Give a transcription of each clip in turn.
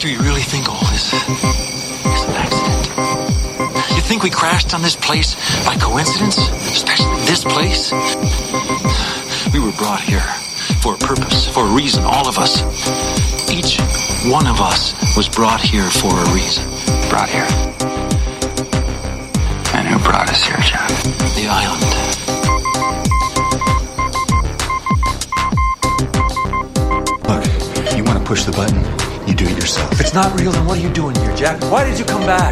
Do you really think all this is an accident? You think we crashed on this place by coincidence? Especially this place? We were brought here for a purpose, for a reason, all of us. Each one of us was brought here for a reason. Brought here. And who brought us here, John? The island. Look, you want to push the button? You do it yourself. If it's not real, then what are you doing here, Jack? Why did you come back?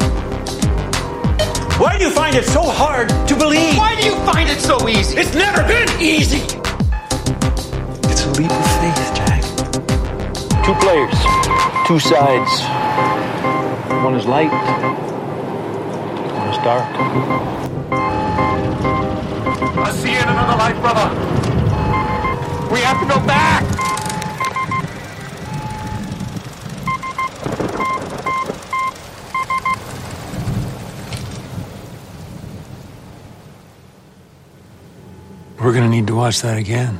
Why do you find it so hard to believe? Why do you find it so easy? It's never been easy! It's a leap of faith, Jack. Two players, two sides. One is light, one is dark. I'll see you in another life, brother. We have to go back! We're gonna need to watch that again.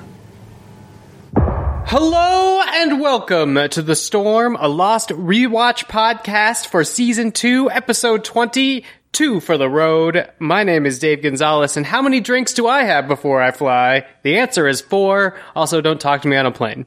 Hello and welcome to The Storm, a Lost Rewatch podcast for Season 2, Episode 20, 2 for the Road. My name is Dave Gonzalez, and how many drinks do I have before I fly? The answer is 4. Also, don't talk to me on a plane.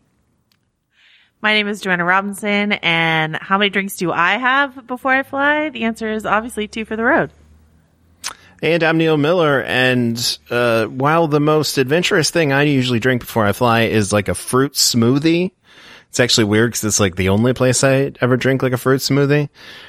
My name is Joanna Robinson, and how many drinks do I have before I fly? The answer is obviously 2 for the road. And I'm Neil Miller, and while the most adventurous thing I usually drink before I fly is like a fruit smoothie, it's actually weird because it's like the only place I ever drink like a fruit smoothie.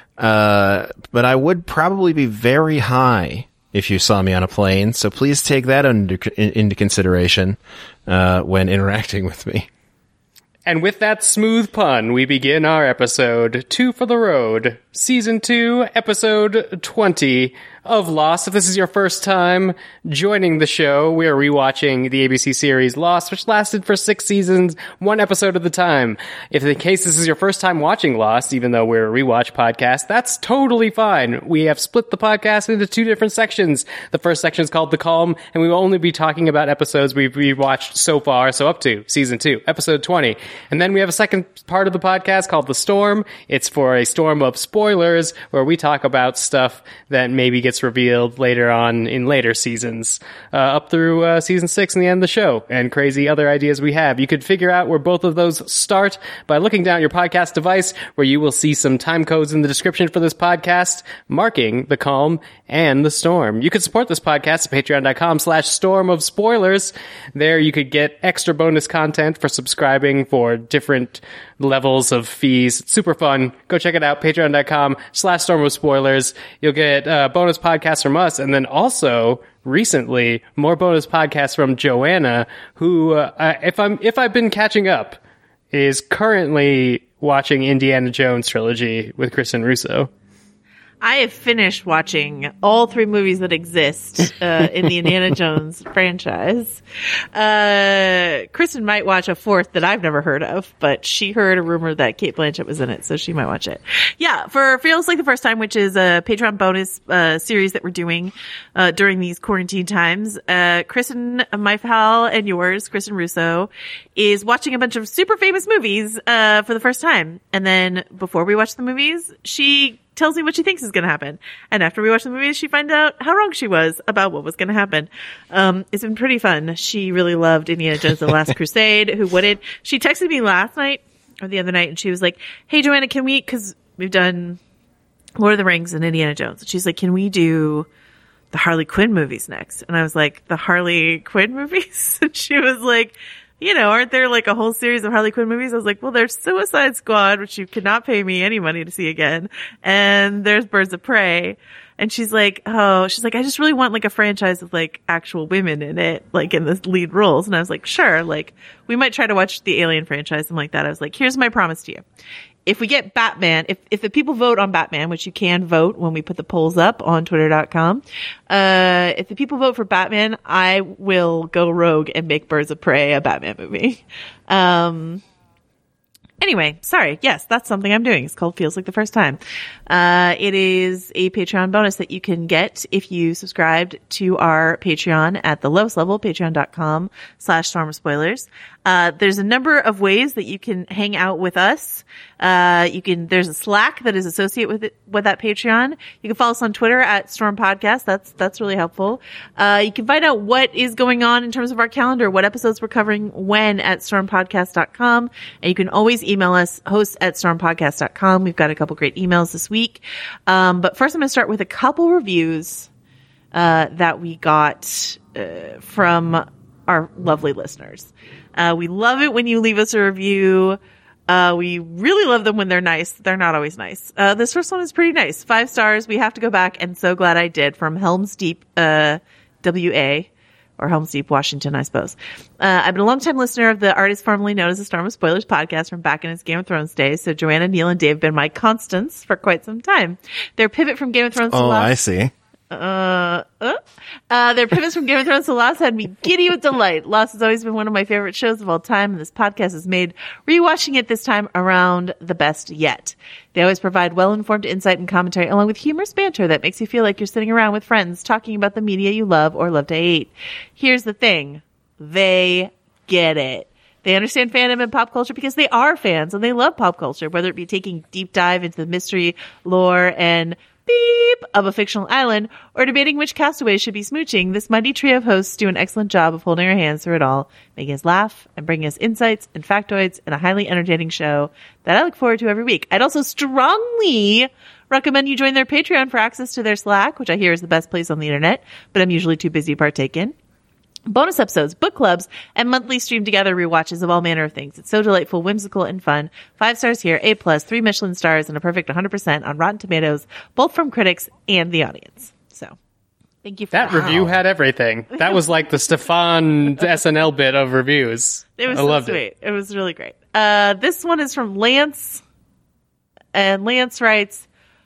But I would probably be very high if you saw me on a plane, so please take that into consideration when interacting with me. And with that smooth pun, we begin our episode 2 for the Road, Season 2, Episode 20 of Lost. If this is your first time joining the show, we are rewatching the ABC series Lost, which lasted for 6 seasons, 1 episode at a time. If in case this is your first time watching Lost, even though we're a rewatch podcast, that's totally fine. We have split the podcast into 2 different sections. The first section is called The Calm, and we will only be talking about episodes we've rewatched so far, so up to Season 2, Episode 20. And then we have a second part of the podcast called The Storm. It's for a storm of spoilers, where we talk about stuff that maybe gets revealed later on in later seasons, up through season 6 and the end of the show, and crazy other ideas we have. You could figure out where both of those start by looking down at your podcast device, where you will see some time codes in the description for this podcast, marking The Calm and The Storm. You could support this podcast at patreon.com/storm of spoilers. There you could get extra bonus content for subscribing for different levels of fees. It's super fun. Go check it out, patreon.com/storm of spoilers. You'll get bonus podcasts from us, and then also recently more bonus podcasts from Joanna, who if I've been catching up, is currently watching Indiana Jones trilogy with Kristen Russo. I have finished watching all 3 movies that exist in the Indiana Jones franchise. Kristen might watch a 4th that I've never heard of, but she heard a rumor that Cate Blanchett was in it, so she might watch it. Yeah, for Feels Like the First Time, which is a Patreon bonus series that we're doing during these quarantine times, Kristen, my pal and yours, Kristen Russo, is watching a bunch of super famous movies for the first time. And then before we watch the movies, she tells me what she thinks is going to happen. And after we watch the movies, she finds out how wrong she was about what was going to happen. It's been pretty fun. She really loved Indiana Jones and the Last Crusade. Who wouldn't? She texted me last night or the other night, and she was like, hey, Joanna, can we, because we've done Lord of the Rings and Indiana Jones. And she's like, can we do the Harley Quinn movies next? And I was like, the Harley Quinn movies? And she was like, you know, aren't there like a whole series of Harley Quinn movies? I was like, well, there's Suicide Squad, which you could not pay me any money to see again. And there's Birds of Prey. And she's like, I just really want like a franchise with like actual women in it, like in the lead roles. And I was like, sure, like we might try to watch the Alien franchise, something like that. I was like, here's my promise to you. If we get Batman, if the people vote on Batman, which you can vote when we put the polls up on twitter.com, if the people vote for Batman, I will go rogue and make Birds of Prey a Batman movie. Anyway, sorry. Yes, that's something I'm doing. It's called Feels Like the First Time. It is a Patreon bonus that you can get if you subscribed to our Patreon at the lowest level, patreon.com/StormOfSpoilers. There's a number of ways that you can hang out with us. There's a Slack that is associated with that Patreon. You can follow us on Twitter at Storm Podcast. That's really helpful. You can find out what is going on in terms of our calendar, what episodes we're covering when at stormpodcast.com. And you can always email us, host@stormpodcast.com. We've got a couple great emails this week. But first I'm going to start with a couple reviews, that we got, from our lovely listeners. We love it when you leave us a review. We really love them when they're nice. They're not always nice. This first one is pretty nice. 5 stars. We have to go back, and so glad I did, from Helms Deep, WA, or Helms Deep, Washington, I suppose. I've been a long-time listener of the artist formerly known as the Storm of Spoilers podcast from back in its Game of Thrones days. So Joanna, Neil, and Dave have been my constants for quite some time. Their pivot from Game of Thrones to Lost. I see. Their pivots from Game of Thrones to Lost had me giddy with delight. Lost has always been one of my favorite shows of all time, and this podcast has made rewatching it this time around the best yet. They always provide well-informed insight and commentary, along with humorous banter that makes you feel like you're sitting around with friends talking about the media you love or love to hate. Here's the thing. They get it. They understand fandom and pop culture because they are fans and they love pop culture, whether it be taking deep dive into the mystery, lore, and beep of a fictional island, or debating which castaways should be smooching. This mighty trio of hosts do an excellent job of holding our hands through it all, making us laugh and bringing us insights and factoids in a highly entertaining show that I look forward to every week. I'd also strongly recommend you join their Patreon for access to their Slack, which I hear is the best place on the internet, but I'm usually too busy to partake in. Bonus episodes, book clubs, and monthly stream together rewatches of all manner of things. It's so delightful, whimsical, and fun. 5 stars here, A+, 3 Michelin stars, and a perfect 100% on Rotten Tomatoes, both from critics and the audience. So, thank you for that. Review had everything. That was like the Stefan SNL bit of reviews. It was I so loved sweet. It was really great. This one is from Lance, and Lance writes,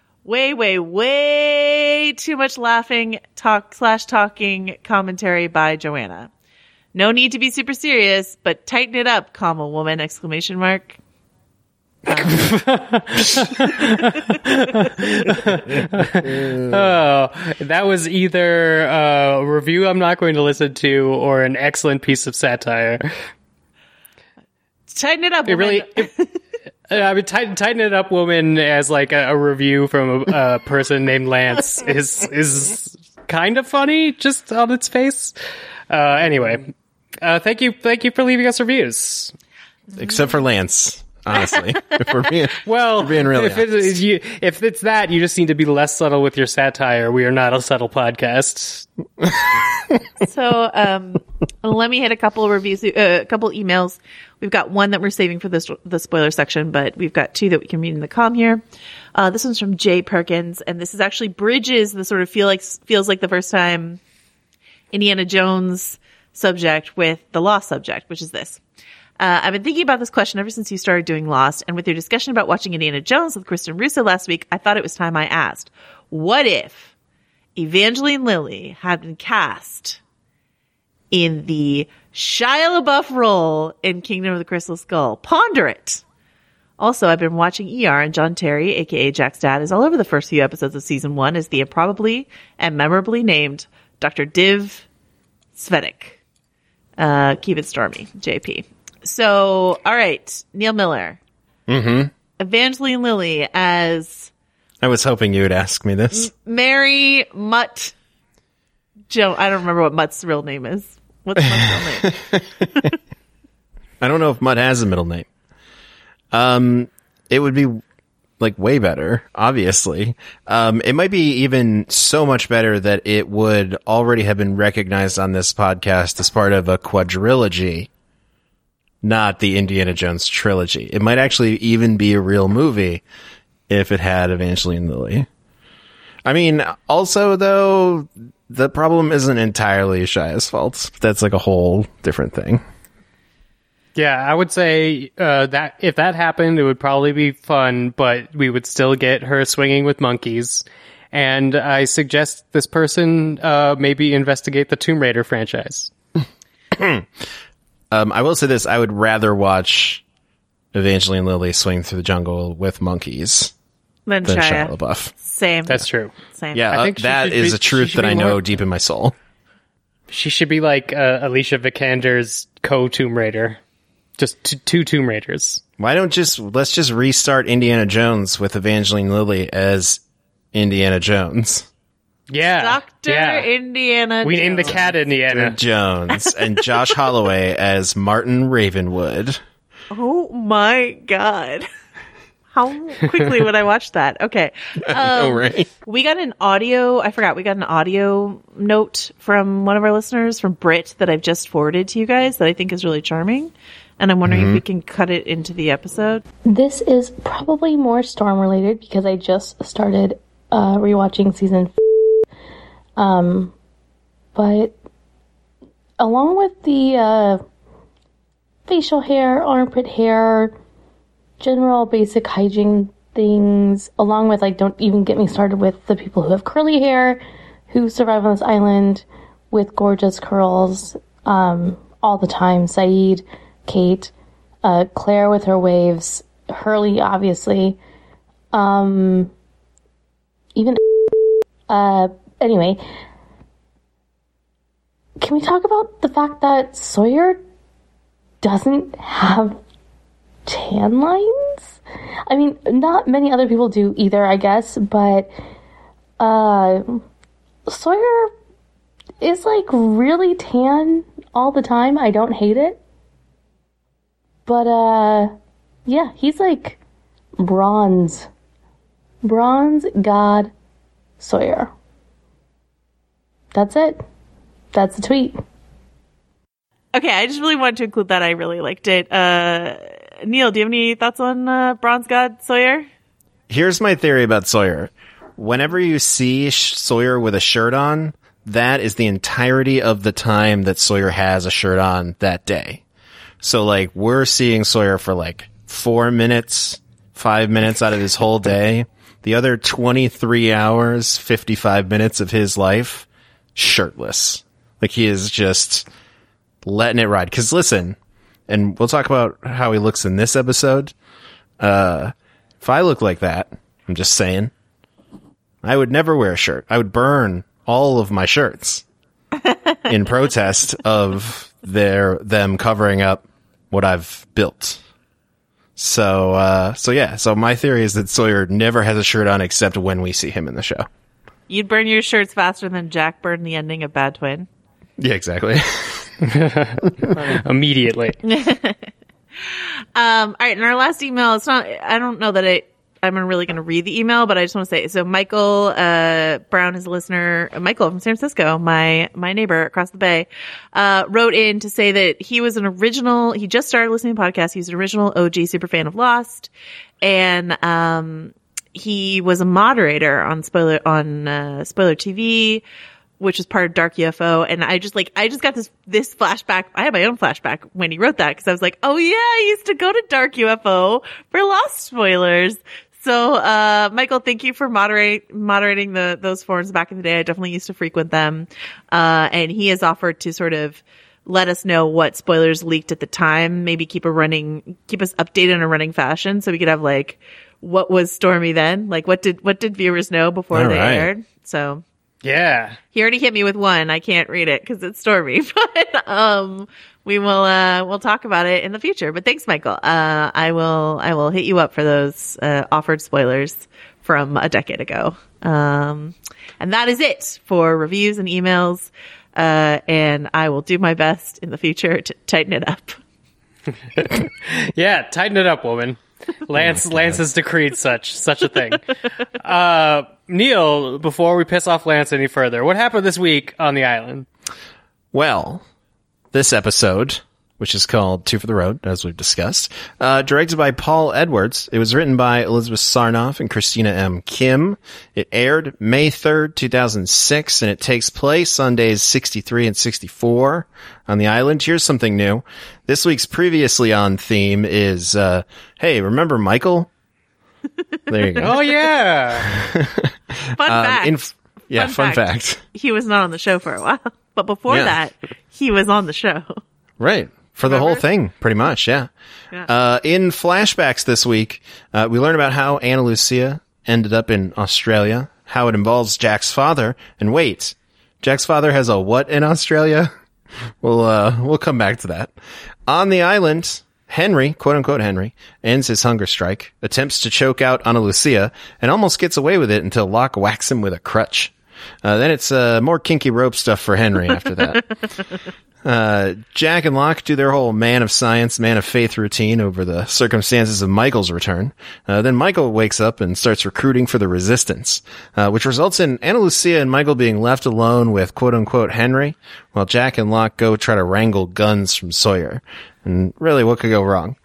way too much laughing, talking commentary by Joanna. No need to be super serious, but tighten it up, comma woman, exclamation mark. Oh, that was either a review I'm not going to listen to or an excellent piece of satire. Tighten it up, it woman. I mean, tighten it up, woman, as like a review from a person named Lance is kind of funny just on its face. Anyway, thank you for leaving us reviews. Except for Lance, honestly. if we're being really if it's that, you just need to be less subtle with your satire. We are not a subtle podcast. So, let me hit a couple of reviews, a couple emails. We've got one that we're saving for the spoiler section, but we've got 2 that we can read in the com here. This one's from Jay Perkins, and this is actually bridges the sort of feels like the first time Indiana Jones subject with the Lost subject, which is this. I've been thinking about this question ever since you started doing Lost, and with your discussion about watching Indiana Jones with Kristen Russo last week, I thought it was time I asked, what if Evangeline Lilly had been cast in the Shia LaBeouf role in Kingdom of the Crystal Skull? Ponder it. Also, I've been watching ER, and John Terry, aka Jack's dad, is all over the first few episodes of season 1 as the improbably and memorably named Dr. Div Svetic. Keep it stormy, JP. So, all right, Neil Miller. Mm-hmm. Evangeline Lilly as... I was hoping you would ask me this. Mary Mutt. Joe, I don't remember what Mutt's real name is. What's Mutt's real name? I don't know if Mutt has a middle name. It would be like way better, obviously. It might be even so much better that it would already have been recognized on this podcast as part of a quadrilogy, not the Indiana Jones trilogy. It might actually even be a real movie if it had Evangeline Lilly. I mean, also, though, the problem isn't entirely Shia's fault. That's like a whole different thing. Yeah, I would say that if that happened, it would probably be fun, but we would still get her swinging with monkeys. And I suggest this person maybe investigate the Tomb Raider franchise. I will say this. I would rather watch Evangeline Lilly swing through the jungle with monkeys Then than Shia. Shia LaBeouf. Same. That's true. Same. Yeah, I think that is a truth that I know deep in my soul. She should be like Alicia Vikander's co-Tomb Raider. Just two Tomb Raiders. Let's just restart Indiana Jones with Evangeline Lilly as Indiana Jones. Yeah. Dr. Yeah. Indiana We named the Jones. cat Indiana. Jones and Josh Holloway as Martin Ravenwood. Oh my God. How quickly would I watch that? Okay. Right. We got an audio note from one of our listeners, from Britt, that I've just forwarded to you guys that I think is really charming. And I'm wondering if we can cut it into the episode. This is probably more Storm related because I just started rewatching season. But along with the facial hair, armpit hair, general basic hygiene things, along with, like, don't even get me started with the people who have curly hair, who survive on this island with gorgeous curls all the time. Saeed, Kate, Claire with her waves, Hurley, obviously. Even anyway, can we talk about the fact that Sawyer doesn't have tan lines? I mean, not many other people do either, I guess, but Sawyer is, like, really tan all the time. I don't hate it. But, yeah, he's like bronze god Sawyer. That's it. That's the tweet. Okay, I just really wanted to include that. I really liked it. Neil, do you have any thoughts on Bronze God Sawyer? Here's my theory about Sawyer. Whenever you see Sawyer with a shirt on, that is the entirety of the time that Sawyer has a shirt on that day. So, like, we're seeing Sawyer for, like, 4 minutes, 5 minutes out of his whole day. The other 23 hours, 55 minutes of his life, shirtless. Like, he is just letting it ride. Because, listen, and we'll talk about how he looks in this episode. If I look like that, I'm just saying, I would never wear a shirt. I would burn all of my shirts in protest of them covering up what I've built. So my theory is that Sawyer never has a shirt on except when we see him in the show. You'd burn your shirts faster than Jack burned the ending of Bad Twin. Yeah, exactly. Immediately. All right, in our last email, I don't know that I'm really going to read the email, but I just want to say, so Michael Brown is a listener. Michael from San Francisco, my neighbor across the bay, wrote in to say that he just started listening to podcasts. He's an original OG superfan of Lost. And, he was a moderator on Spoiler TV, which is part of Dark UFO. And I just got this flashback. I had my own flashback when he wrote that, because I was like, oh yeah, I used to go to Dark UFO for Lost spoilers. So, Michael, thank you for moderating those forums back in the day. I definitely used to frequent them. And he has offered to sort of let us know what spoilers leaked at the time, maybe keep us updated in a running fashion, so we could have, like, what was Stormy then? Like, what did viewers know before they aired? So, yeah. He already hit me with one. I can't read it because it's Stormy, but, we'll talk about it in the future. But thanks, Michael. I will hit you up for those, offered spoilers from a decade ago. And that is it for reviews and emails. And I will do my best in the future to tighten it up. Yeah, tighten it up, woman. Lance has decreed such a thing. Neil, before we piss off Lance any further, what happened this week on the island? Well, this episode, which is called Two for the Road, as we've discussed, directed by Paul Edwards. It was written by Elizabeth Sarnoff and Christina M. Kim. It aired May 3rd, 2006, and it takes place on days 63 and 64 on the island. Here's something new. This week's previously on theme is, hey, remember Michael? There you go. Oh, yeah. Fun fact. Fun fact. He was not on the show for a while, but before that, he was on the show. Right. For the whole thing, pretty much, yeah. In flashbacks this week, we learn about how Ana Lucia ended up in Australia, how it involves Jack's father, and wait, Jack's father has a what in Australia? We'll come back to that. On the island, Henry, quote unquote Henry, ends his hunger strike, attempts to choke out Ana Lucia, and almost gets away with it until Locke whacks him with a crutch. Then it's more kinky rope stuff for Henry after that. Jack and Locke do their whole man of science, man of faith routine over the circumstances of Michael's return. Then Michael wakes up and starts recruiting for the resistance, which results in Ana Lucia and Michael being left alone with quote-unquote Henry, while Jack and Locke go try to wrangle guns from Sawyer. And really, what could go wrong?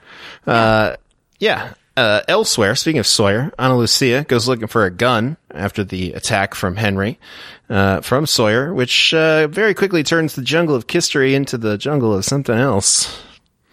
Elsewhere, speaking of Sawyer, Ana Lucia goes looking for a gun after the attack from Henry, from Sawyer, which very quickly turns the jungle of Kistery into the jungle of something else.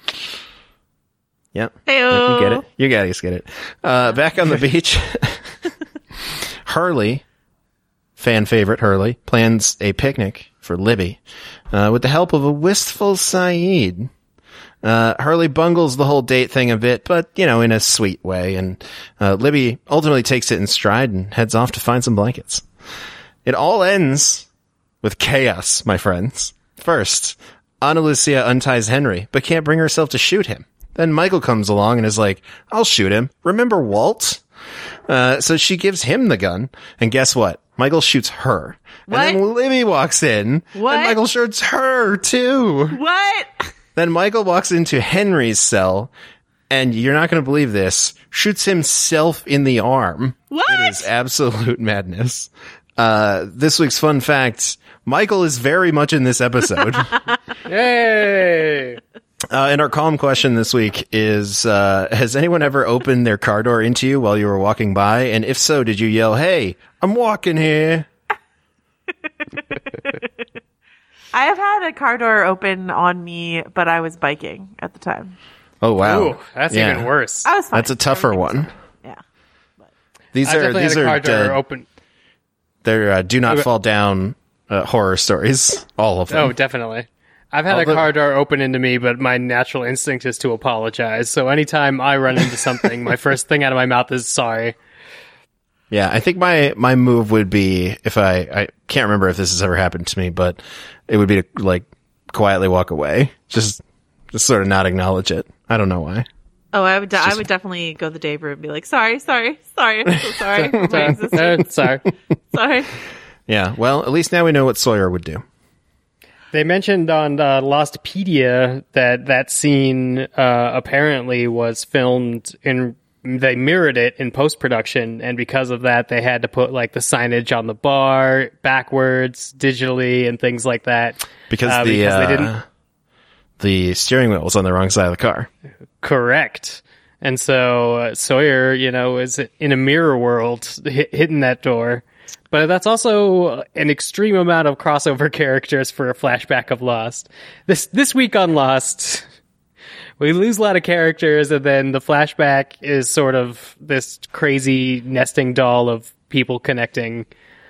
Yep. Hey-o. You get it. You guys get it. Back on the beach, Hurley, fan favorite Hurley, plans a picnic for Libby, with the help of a wistful Saeed. Hurley bungles the whole date thing a bit, but, in a sweet way, and Libby ultimately takes it in stride and heads off to find some blankets. It all ends with chaos, my friends. First, Ana Lucia unties Henry, but can't bring herself to shoot him. Then Michael comes along and is like, I'll shoot him. Remember Walt? So she gives him the gun, and guess what? Michael shoots her. What? And then Libby walks in, What? and Michael shoots her, too. What? Then Michael walks into Henry's cell, and you're not going to believe this, shoots himself in the arm. What? It is absolute madness. This week's fun fact, Michael is very much in this episode. Yay! And our calm question this week is, has anyone ever opened their car door into you while you were walking by? And if so, did you yell, "Hey, I'm walking here"? I have had a car door open on me, but I was biking at the time. Oh, wow. Ooh, that's even worse. I was fine. That's a tougher Everything was one. fine. Yeah. These I are definitely had a car door open. They're do not fall down horror stories. All of them. Oh, definitely. I've had a car door open into me, but my natural instinct is to apologize. So anytime I run into something, my first thing out of my mouth is sorry. Yeah, I think my move would be, if I can't remember if this has ever happened to me, but it would be to quietly walk away. Just sort of not acknowledge it. I don't know why. Oh, I would definitely go the Dave route and be like, sorry, I'm so sorry. for my existence. Sorry. Yeah, well, at least now we know what Sawyer would do. They mentioned on Lostpedia that scene apparently was filmed they mirrored it in post-production, and because of that, they had to put the signage on the bar backwards digitally and things like that. Because they didn't. The steering wheel was on the wrong side of the car. Correct. And so Sawyer, is in a mirror world hitting that door. But that's also an extreme amount of crossover characters for a flashback of Lost. This week on Lost, we lose a lot of characters, and then the flashback is sort of this crazy nesting doll of people connecting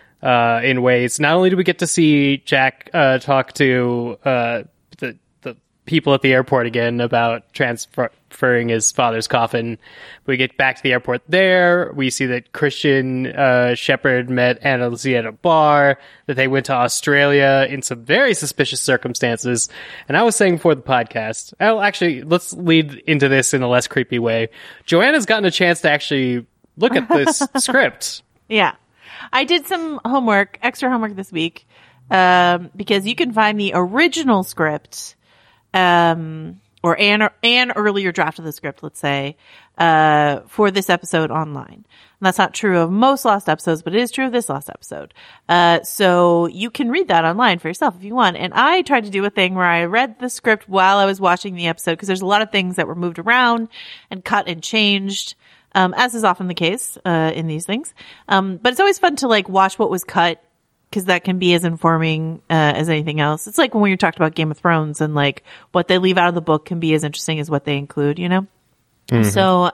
in ways. Not only do we get to see Jack talk to the people at the airport again about transferring his father's coffin, we get back to the airport there. We see that Christian Shepherd met Ana Lucia at a bar, that they went to Australia in some very suspicious circumstances. And I was saying before the podcast, actually, let's lead into this in a less creepy way. Joanna's gotten a chance to actually look at this script. Yeah. I did some extra homework this week, because you can find the original script or an earlier draft of the script, let's say, for this episode online. And that's not true of most Lost episodes, but it is true of this Lost episode. So you can read that online for yourself if you want. And I tried to do a thing where I read the script while I was watching the episode, because there's a lot of things that were moved around and cut and changed, as is often the case in these things. But it's always fun to watch what was cut, because that can be as informing as anything else. It's like when we talked about Game of Thrones, and what they leave out of the book can be as interesting as what they include, Mm-hmm. So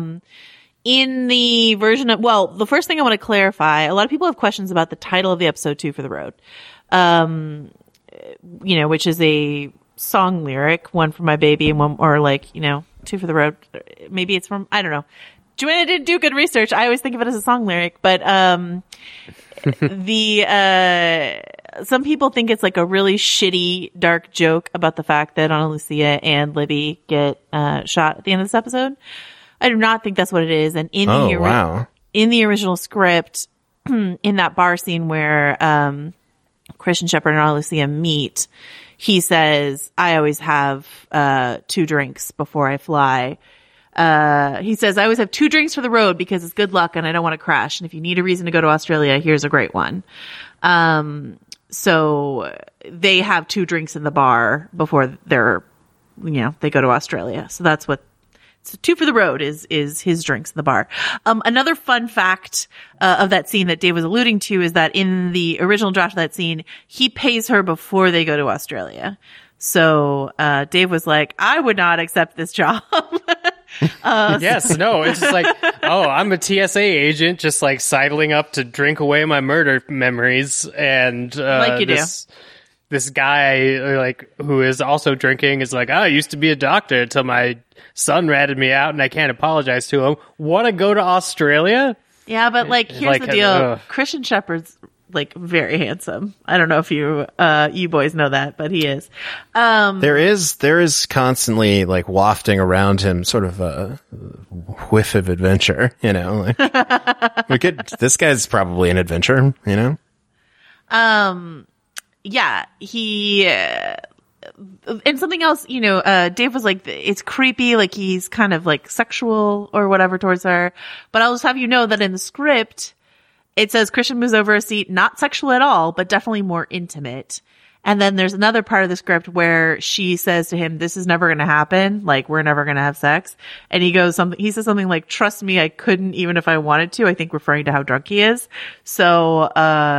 in the version of, the first thing I want to clarify, a lot of people have questions about the title of the episode, 2 for the Road, which is a song lyric, one for my baby and one, or like, you know, two for the road. Maybe it's from, I don't know. Joanna didn't do good research. I always think of it as a song lyric, but some people think it's like a really shitty, dark joke about the fact that Ana Lucia and Libby get shot at the end of this episode. I do not think that's what it is. And in in the original script, in that bar scene where Christian Shepherd and Ana Lucia meet, he says, "I always have 2 drinks before I fly." He says, "I always have 2 drinks for the road because it's good luck and I don't want to crash. And if you need a reason to go to Australia, here's a great one." So they have 2 drinks in the bar before they go to Australia. So that's what, so 2 for the road is his drinks in the bar. Another fun fact, of that scene that Dave was alluding to is that in the original draft of that scene, he pays her before they go to Australia. So, Dave was like, "I would not accept this job." Yes, no, it's just like, oh, I'm a TSA agent just like sidling up to drink away my murder memories, and like you this guy like who is also drinking is like, I used to be a doctor until my son ratted me out and I can't apologize to him. Want to go to Australia? Yeah, but like here's the deal. Christian Shepherd's like very handsome. I don't know if you boys know that, but he is. There is constantly like wafting around him sort of a whiff of adventure, you know, like this guy's probably an adventure, you know? Yeah, he, and something else, you know, Dave was like, it's creepy, like he's kind of like sexual or whatever towards her, but I'll just have you know that in the script, it says Christian moves over a seat, not sexual at all, but definitely more intimate. And then there's another part of the script where she says to him, "This is never going to happen. Like, we're never going to have sex." And he says something like, "Trust me, I couldn't even if I wanted to," I think referring to how drunk he is. So,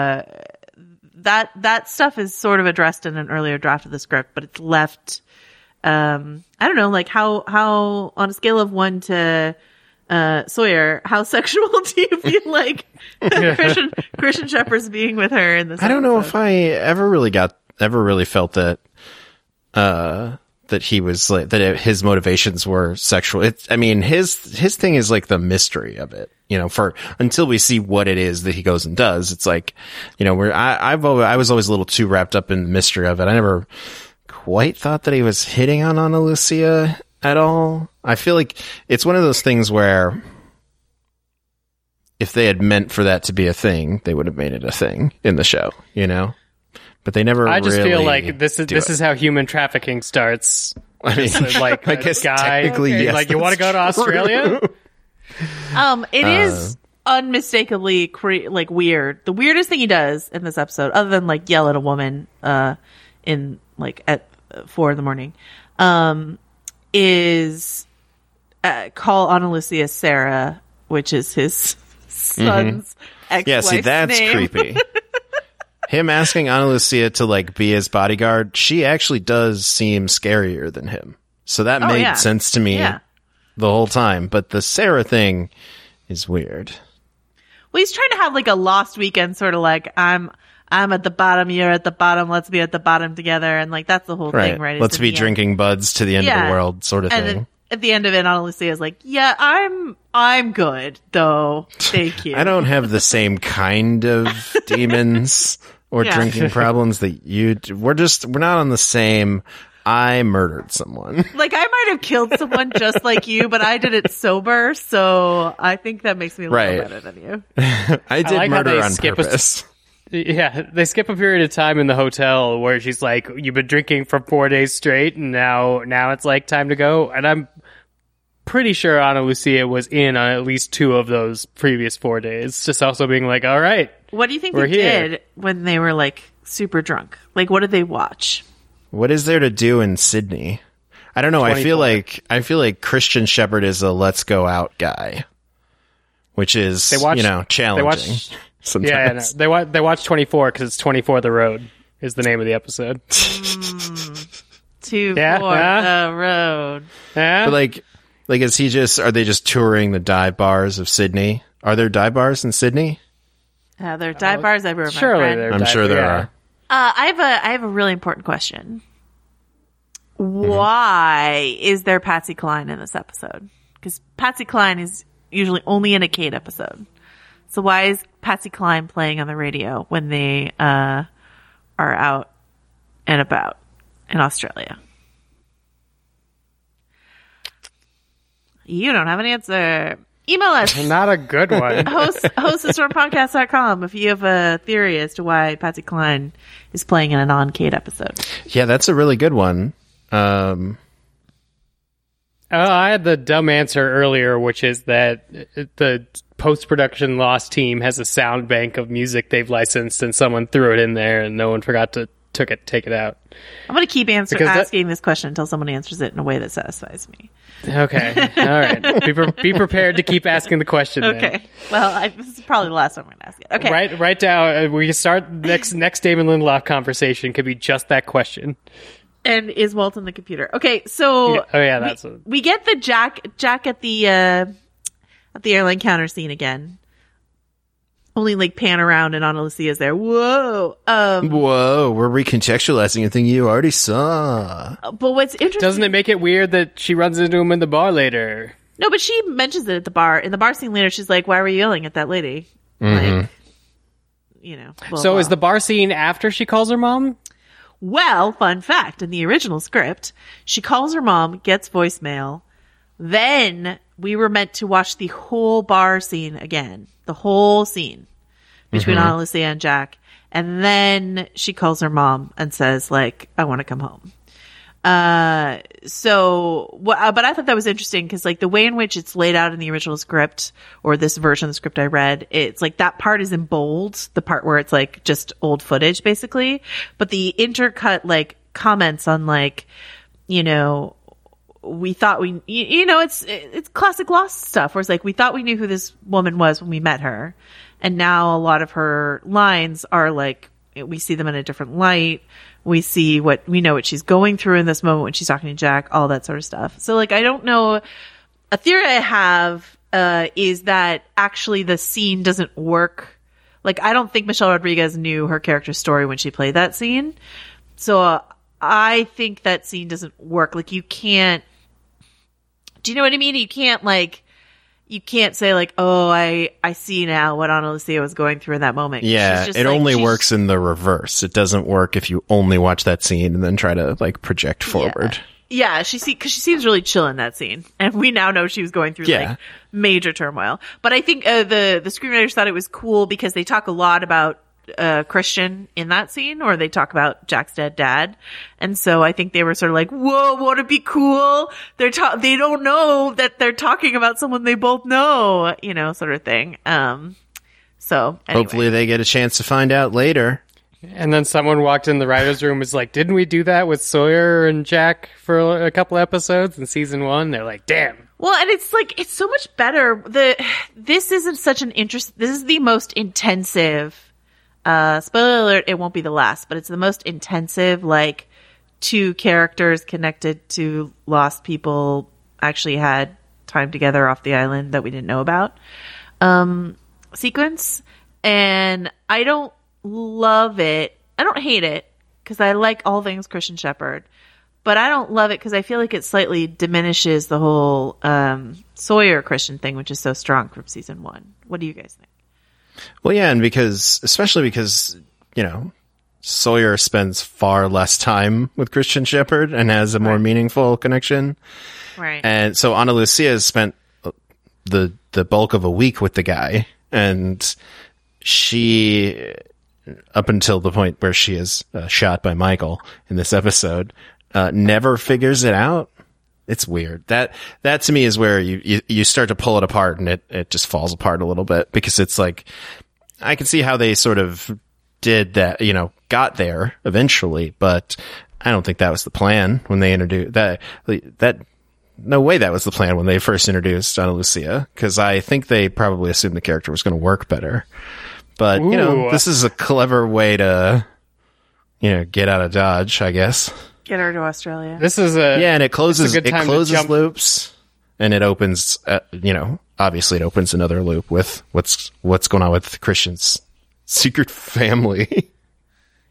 that stuff is sort of addressed in an earlier draft of the script, but it's left, I don't know, like how on a scale of 1 to, Sawyer, how sexual do you feel like Christian Shepherd's being with her in this I don't know episode? if I ever really felt that that he was like that his motivations were sexual. His thing is like the mystery of it, you know, until we see what it is that he goes and does. It's like, you know, I was always a little too wrapped up in the mystery of it. I never quite thought that he was hitting on Ana Lucia at all. I feel like it's one of those things where if they had meant for that to be a thing, they would have made it a thing in the show, you know? But they never I just really feel like this is how human trafficking starts. I mean, like I guess guy, technically, yes, like, you want to go to Australia? It is unmistakably like weird. The weirdest thing he does in this episode, other than like yell at a woman, in like at 4 a.m, is call Ana Lucia Sarah, which is his son's ex-wife's yeah, see, that's name. creepy. Him asking Ana Lucia to like be his bodyguard, she actually does seem scarier than him. So that made sense to me the whole time. But the Sarah thing is weird. Well, he's trying to have like a Lost Weekend sort of like, I'm at the bottom, you're at the bottom, let's be at the bottom together. And like, that's the whole thing, right? Let's be drinking buds to the end of the world sort of thing. Then at the end of it, Ana Lucia is like, yeah, I'm good though. Thank you. I don't have the same kind of demons or drinking problems that you do. We're not on the same, I murdered someone. Like, I might have killed someone just like you, but I did it sober, so I think that makes me look better than you. I did like murder on purpose. They skip a period of time in the hotel where she's like, "You've been drinking for 4 days straight, and now it's like time to go." And I'm pretty sure Ana Lucia was in on at least 2 of those previous 4 days, just also being like, "All right." What do you think they did when they were like super drunk? Like, what did they watch? What is there to do in Sydney? I don't know. 24. I feel like Christian Shepherd is a let's go out guy, which is challenging. Sometimes. They watch 24 because it's 24 the road is the name of the episode. 24 the road. Yeah. But like are they just touring the dive bars of Sydney? Are there dive bars in Sydney? There are dive bars everywhere. Surely, my friend. I'm sure there are. I have a really important question. why is there Patsy Cline in this episode? Because Patsy Cline is usually only in a Kate episode. So why is Patsy Cline playing on the radio when they are out and about in Australia? You don't have an answer. Email us. Not a good one. Hostessfrompodcast.com if you have a theory as to why Patsy Cline is playing in a non-Kate episode. Yeah, that's a really good one. I had the dumb answer earlier, which is that the post-production Lost team has a sound bank of music they've licensed, and someone threw it in there, and no one forgot to take it out. I'm going to keep asking this question until someone answers it in a way that satisfies me. Okay. All right. Be prepared to keep asking the question. Okay. Then. Well, this is probably the last time I'm going to ask it. Okay. Right down. We can start next Damon Lindelof conversation could be just that question. And is Walt on the computer? Okay. So we get the Jack at the airline counter scene again. Only like pan around and Ana Lucia's there. Whoa. Whoa, we're recontextualizing a thing you already saw. But what's interesting... Doesn't it make it weird that she runs into him in the bar later? No, but she mentions it at the bar. In the bar scene later, she's like, why were you yelling at that lady? Like, Blah, so blah. is the bar scene after she calls her mom? Well, fun fact, in the original script, she calls her mom, gets voicemail. Then we were meant to watch the whole bar scene again. The whole scene between Ana Lucia and Jack. And then she calls her mom and says, like, I want to come home. But I thought that was interesting because, like, the way in which it's laid out in the original script or this version of the script I read, it's like that part is in bold, the part where it's like just old footage basically. But the intercut, like, comments on, like, we thought it's classic Lost stuff where it's like, we thought we knew who this woman was when we met her. And now a lot of her lines are like, we see them in a different light. We know what she's going through in this moment when she's talking to Jack, all that sort of stuff. So like, I don't know. A theory I have, is that actually the scene doesn't work. Like, I don't think Michelle Rodriguez knew her character's story when she played that scene. So, I think that scene doesn't work. Like, you can't, do you know what I mean? You can't say like, oh, I see now what Ana Lucia was going through in that moment. Yeah, it only works in the reverse. It doesn't work if you only watch that scene and then try to like project forward. Yeah, because she seems really chill in that scene, and we now know she was going through like major turmoil. But I think the screenwriters thought it was cool because they talk a lot about Christian in that scene, or they talk about Jack's dead dad, and so I think they were sort of like, "Whoa, won't it be cool?" They don't know that they're talking about someone they both know, sort of thing. So anyway. Hopefully they get a chance to find out later. And then someone walked in the writer's room and was like, didn't we do that with Sawyer and Jack for a couple episodes in season 1? They're like, damn. Well, and it's like, it's so much better. This isn't such an this is the most intensive, spoiler alert, it won't be the last, but it's the most intensive, like, 2 characters connected to lost people actually had time together off the island that we didn't know about, sequence. And I don't love it. I don't hate it because I like all things Christian Shepherd, but I don't love it because I feel like it slightly diminishes the whole Sawyer Christian thing, which is so strong from season 1. What do you guys think? Well, yeah, and especially because Sawyer spends far less time with Christian Shepherd and has a more meaningful connection, right? And so Ana Lucia has spent the bulk of a week with the guy, and she, up until the point where she is shot by Michael in this episode, never figures it out. It's weird. That to me is where you start to pull it apart, and it just falls apart a little bit, because it's like, I can see how they sort of did that, got there eventually, but I don't think that was the plan when they introduced that. No way that was the plan when they first introduced Ana Lucia, because I think they probably assumed the character was going to work better. But, this is a clever way to, get out of Dodge, I guess. Get her to Australia. This is and it closes loops, and it opens, obviously it opens another loop with what's going on with Christian's secret family.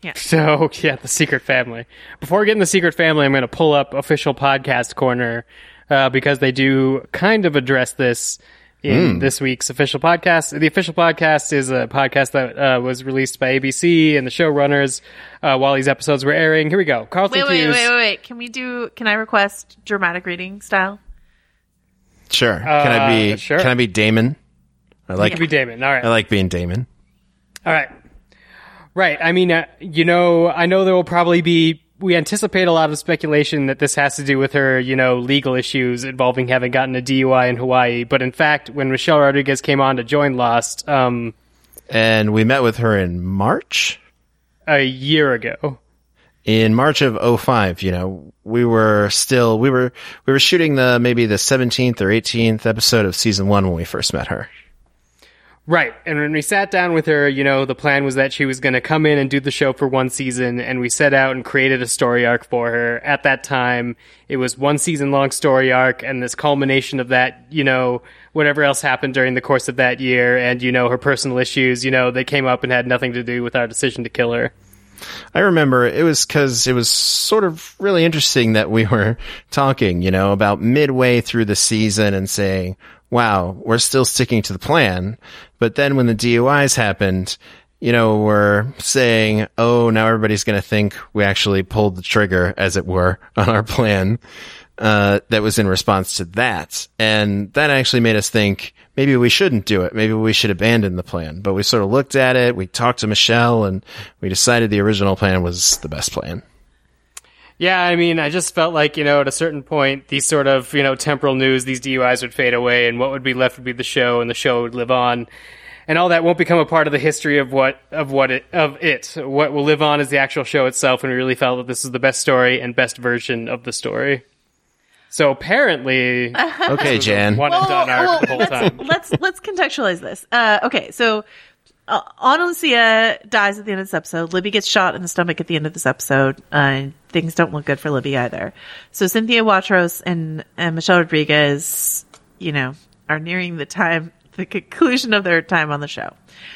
So, yeah, the Secret Family. Before we get in the Secret Family, I'm going to pull up Official Podcast Corner because they do kind of address this in this week's Official Podcast. The Official Podcast is a podcast that was released by ABC and the showrunners while these episodes were airing. Here we go. Carlton Hughes. Wait. Can I request dramatic reading style? Sure. Can I be Damon? You can be Damon. All right. I like being Damon. All right. Right. I mean, I know there will probably be, we anticipate a lot of speculation that this has to do with her, legal issues involving having gotten a DUI in Hawaii. But in fact, when Michelle Rodriguez came on to join Lost, and we met with her in March? A year ago. In March of 2005, we were shooting maybe the 17th or 18th episode of season 1 when we first met her. Right. And when we sat down with her, the plan was that she was going to come in and do the show for one season, and we set out and created a story arc for her. At that time, it was 1 season long story arc, and this culmination of that, whatever else happened during the course of that year, and, her personal issues, they came up and had nothing to do with our decision to kill her. I remember it was because it was sort of really interesting that we were talking, about midway through the season and saying, wow, we're still sticking to the plan. But then when the DUIs happened, we're saying, oh, now everybody's going to think we actually pulled the trigger, as it were, on our plan. That was in response to that. And that actually made us think maybe we shouldn't do it. Maybe we should abandon the plan. But we sort of looked at it. We talked to Michelle and we decided the original plan was the best plan. Yeah, I mean, I just felt like, at a certain point, these sort of, temporal news, these DUIs would fade away, and what would be left would be the show, and the show would live on. And all that won't become a part of the history of what will live on is the actual show itself, and we really felt that this is the best story and best version of the story. So apparently, okay, Jan, one and done arc the whole time. Let's contextualize this. Okay, so Ana Lucia dies at the end of this episode. Libby gets shot in the stomach at the end of this episode. Things don't look good for Libby either. So Cynthia Watros and Michelle Rodriguez, are nearing the conclusion of their time on the show.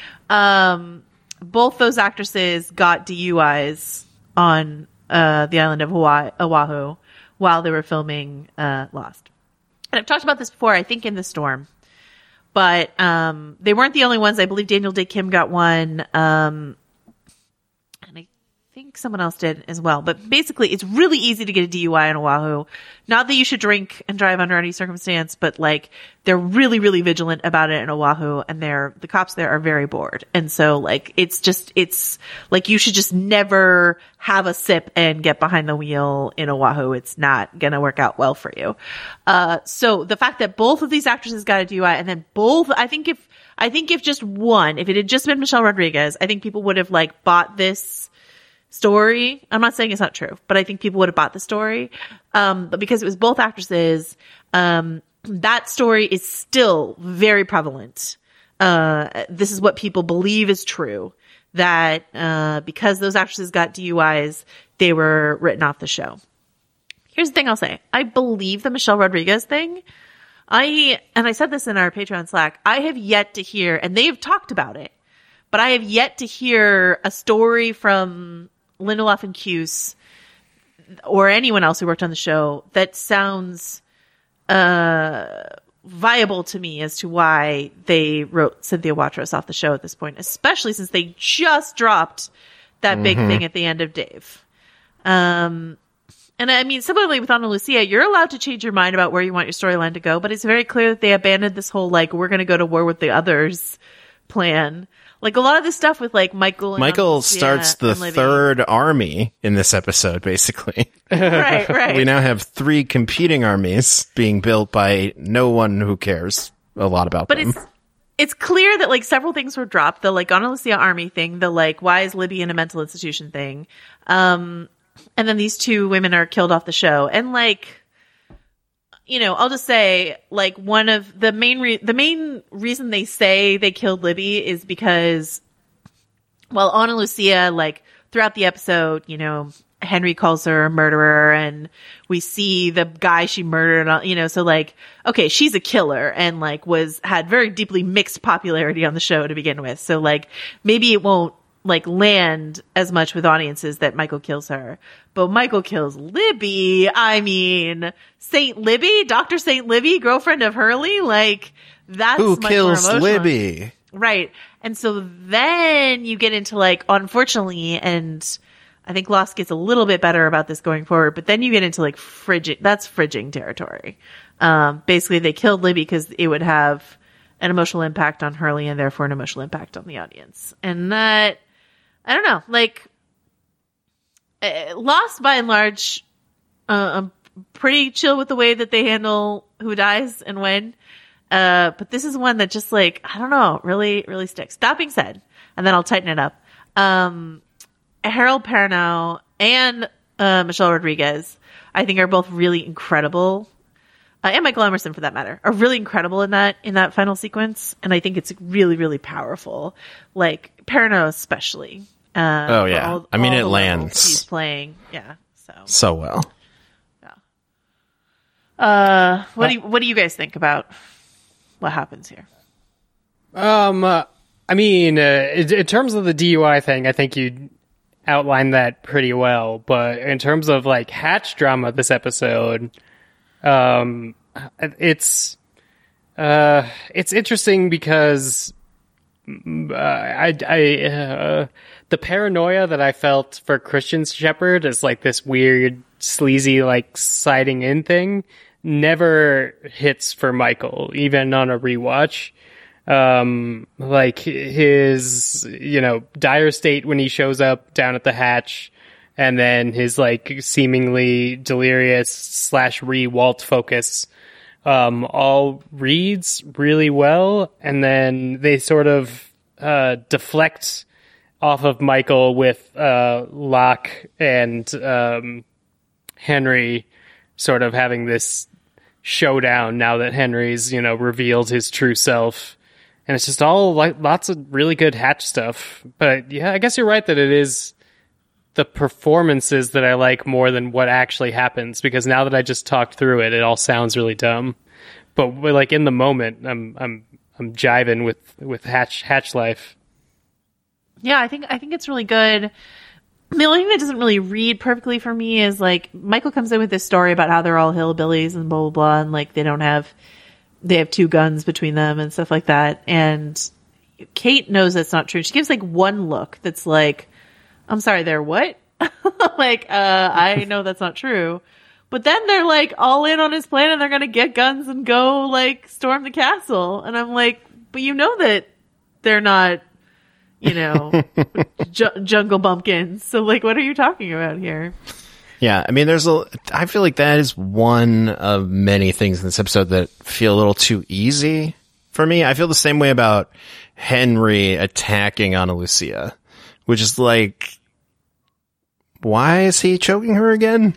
Both those actresses got DUIs on the island of Oahu while they were filming Lost. And I've talked about this before, I think in The Storm. But they weren't the only ones. I believe Daniel Day Kim got one. And I think someone else did as well. But basically, it's really easy to get a DUI in Oahu. Not that you should drink and drive under any circumstance, but they're really, really vigilant about it in Oahu, and the cops there are very bored. And so it's you should just never have a sip and get behind the wheel in Oahu. It's not gonna work out well for you. So the fact that both of these actresses got a DUI, and then I think if just one, if it had just been Michelle Rodriguez, I think people would have bought this story. I'm not saying it's not true, but I think people would have bought the story. But because it was both actresses, that story is still very prevalent. This is what people believe is true, that because those actresses got DUIs, they were written off the show. Here's the thing I'll say. I believe the Michelle Rodriguez thing. I said this in our Patreon Slack, I have yet to hear, and they've talked about it, but I have yet to hear a story from Lindelof and Cuse or anyone else who worked on the show that sounds viable to me as to why they wrote Cynthia Watros off the show at this point, especially since they just dropped that big thing at the end of Dave. And I mean, similarly with Ana Lucia, you're allowed to change your mind about where you want your storyline to go, but it's very clear that they abandoned this whole, we're going to go to war with the others plan. A lot of this stuff with Michael starts the third army in this episode, basically. Right. We now have 3 competing armies being built by no one who cares a lot about them. But it's clear that several things were dropped. The Ana Lucia army thing, the why is Libby in a mental institution thing. And then these 2 women are killed off the show. And I'll just say, one of the main reason they say they killed Libby is because, Ana Lucia, throughout the episode, Henry calls her a murderer, and we see the guy she murdered, okay, she's a killer, and had very deeply mixed popularity on the show to begin with. So maybe it won't like land as much with audiences that Michael kills her. But Michael kills Libby. I mean, Saint Libby, Dr. Saint Libby, girlfriend of Hurley. Like, that's who much kills more emotional. Libby? Right. And so then you get into like, unfortunately, and I think Lost gets a little bit better about this going forward, but then you get into like fridging territory. Basically they killed Libby because it would have an emotional impact on Hurley and therefore an emotional impact on the audience. And that, I don't know, like, Lost by and large, I'm pretty chill with the way that they handle who dies and when. But this is one that just like, I don't know, really, really sticks. That being said, and then I'll tighten it up. Harold Perrineau and Michelle Rodriguez, I think, are both really incredible. And Michael Emerson, for that matter, are really incredible in that final sequence. And I think it's really, really powerful. Like Perrineau especially. Oh yeah, I mean it lands. He's playing, yeah. So well. Yeah. What do you guys think about what happens here? I mean, in terms of the DUI thing, I think you outlined that pretty well. But in terms of like Hatch drama this episode, it's interesting because the paranoia that I felt for Christian Shepherd is like this weird, sleazy, like siding in thing never hits for Michael, even on a rewatch. Like his, dire state when he shows up down at the hatch, and then his like seemingly delirious / re-Walt focus, all reads really well. And then they sort of, deflect off of Michael with, Locke and, Henry sort of having this showdown now that Henry's, revealed his true self. And it's just all like lots of really good Hatch stuff. But yeah, I guess you're right that it is the performances that I like more than what actually happens, because now that I just talked through it, it all sounds really dumb. But like in the moment, I'm jiving with Hatch life. Yeah, I think it's really good. The only thing that doesn't really read perfectly for me is like Michael comes in with this story about how they're all hillbillies and blah blah blah, and like they have 2 guns between them and stuff like that. And Kate knows that's not true. She gives like one look that's like, I'm sorry, they're what? Like, I know that's not true. But then they're like all in on his plan and they're going to get guns and go like storm the castle. And I'm like, but you know that they're not, jungle bumpkins. So like, what are you talking about here? Yeah, I mean, I feel like that is one of many things in this episode that feel a little too easy for me. I feel the same way about Henry attacking Ana Lucia, which is like, why is he choking her again?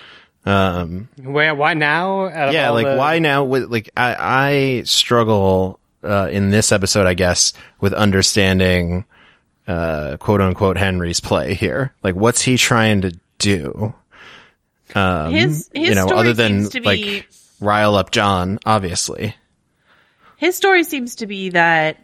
Why now? Why now? With I struggle in this episode, I guess, with understanding quote unquote Henry's play here. Like, what's he trying to do? His other than seems to be, rile up John, obviously. His story seems to be that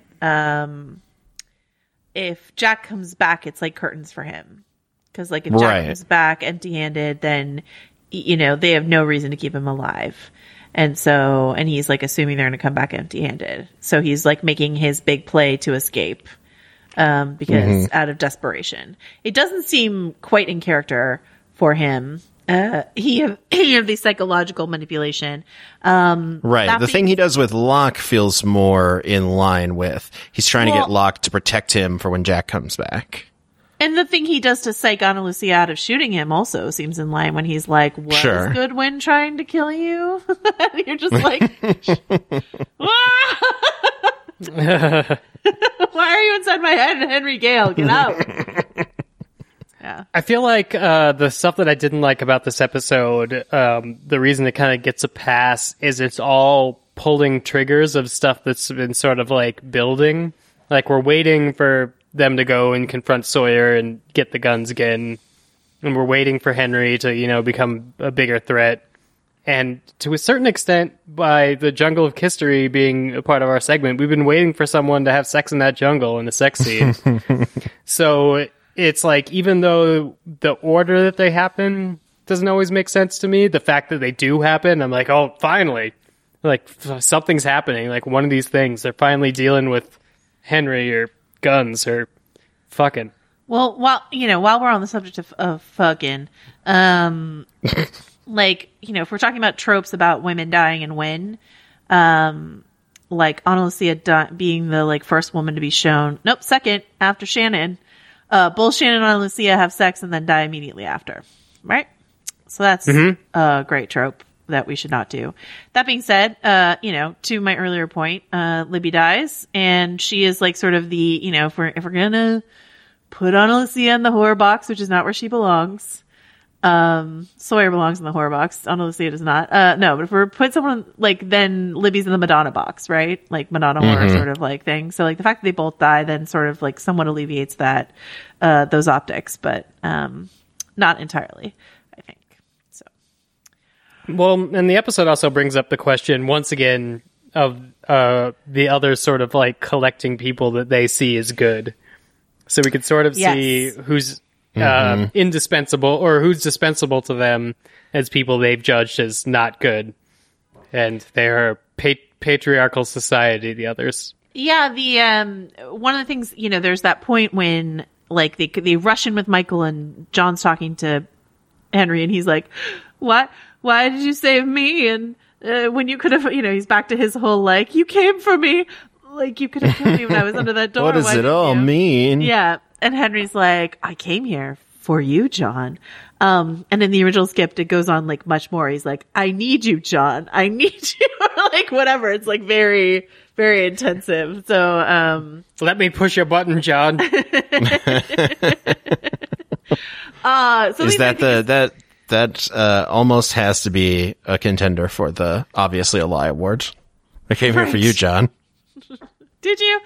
if Jack comes back, it's like curtains for him. Because like if Jack comes back empty-handed, then they have no reason to keep him alive. And he's like assuming they're going to come back empty-handed. So he's like making his big play to escape because out of desperation. It doesn't seem quite in character for him. He have the psychological manipulation. Right. The thing he does with Locke feels more in line with he's trying to get Locke to protect him for when Jack comes back. And the thing he does to psych Ana Lucia out of shooting him also seems in line when he's like, was Goodwin trying to kill you? You're just like, why are you inside my head, Henry Gale? Get out. Yeah. I feel like the stuff that I didn't like about this episode, the reason it kind of gets a pass is it's all pulling triggers of stuff that's been sort of like building. Like we're waiting for them to go and confront Sawyer and get the guns again. And we're waiting for Henry to, become a bigger threat. And to a certain extent, by the Jungle of History being a part of our segment, we've been waiting for someone to have sex in that jungle in a sex scene. So it's like, even though the order that they happen doesn't always make sense to me, the fact that they do happen, I'm like, oh, finally. Like, something's happening. Like, one of these things. They're finally dealing with Henry or guns or fucking. Well, while we're on the subject of fucking, like, if we're talking about tropes about women dying and when, like Ana Lucia being the like first woman to be shown. Nope, second after Shannon. Both Shannon and Ana Lucia have sex and then die immediately after, right? So that's a great trope that we should not do. That being said, to my earlier point, Libby dies, and she is like sort of the, if we're gonna put Ana Lucia in the horror box, which is not where she belongs. Sawyer belongs in the horror box. Ana Lucia does not. No, but if we're put someone like, then Libby's in the Madonna box, right? Like Madonna horror sort of like thing. So like the fact that they both die then sort of like somewhat alleviates that, those optics, but, not entirely, I think. So. Well, and the episode also brings up the question once again of, the other sort of like collecting people that they see as good. So we could sort of see who's, indispensable or who's dispensable to them as people they've judged as not good, and they're patriarchal society, the others. Yeah, the one of the things, there's that point when like they rush in with Michael and John's talking to Henry and he's like, why did you save me? And when you could have, he's back to his whole like, you came for me, like you could have killed me when I was under that door. What does it all mean? Yeah. And Henry's like, I came here for you, John. And in the original script, it goes on like much more. He's like, I need you, John. I need you. Like whatever. It's like very, very intensive. So, let me push your button, John. So is that almost has to be a contender for the Obviously a Lie award. I came here for you, John. Did you?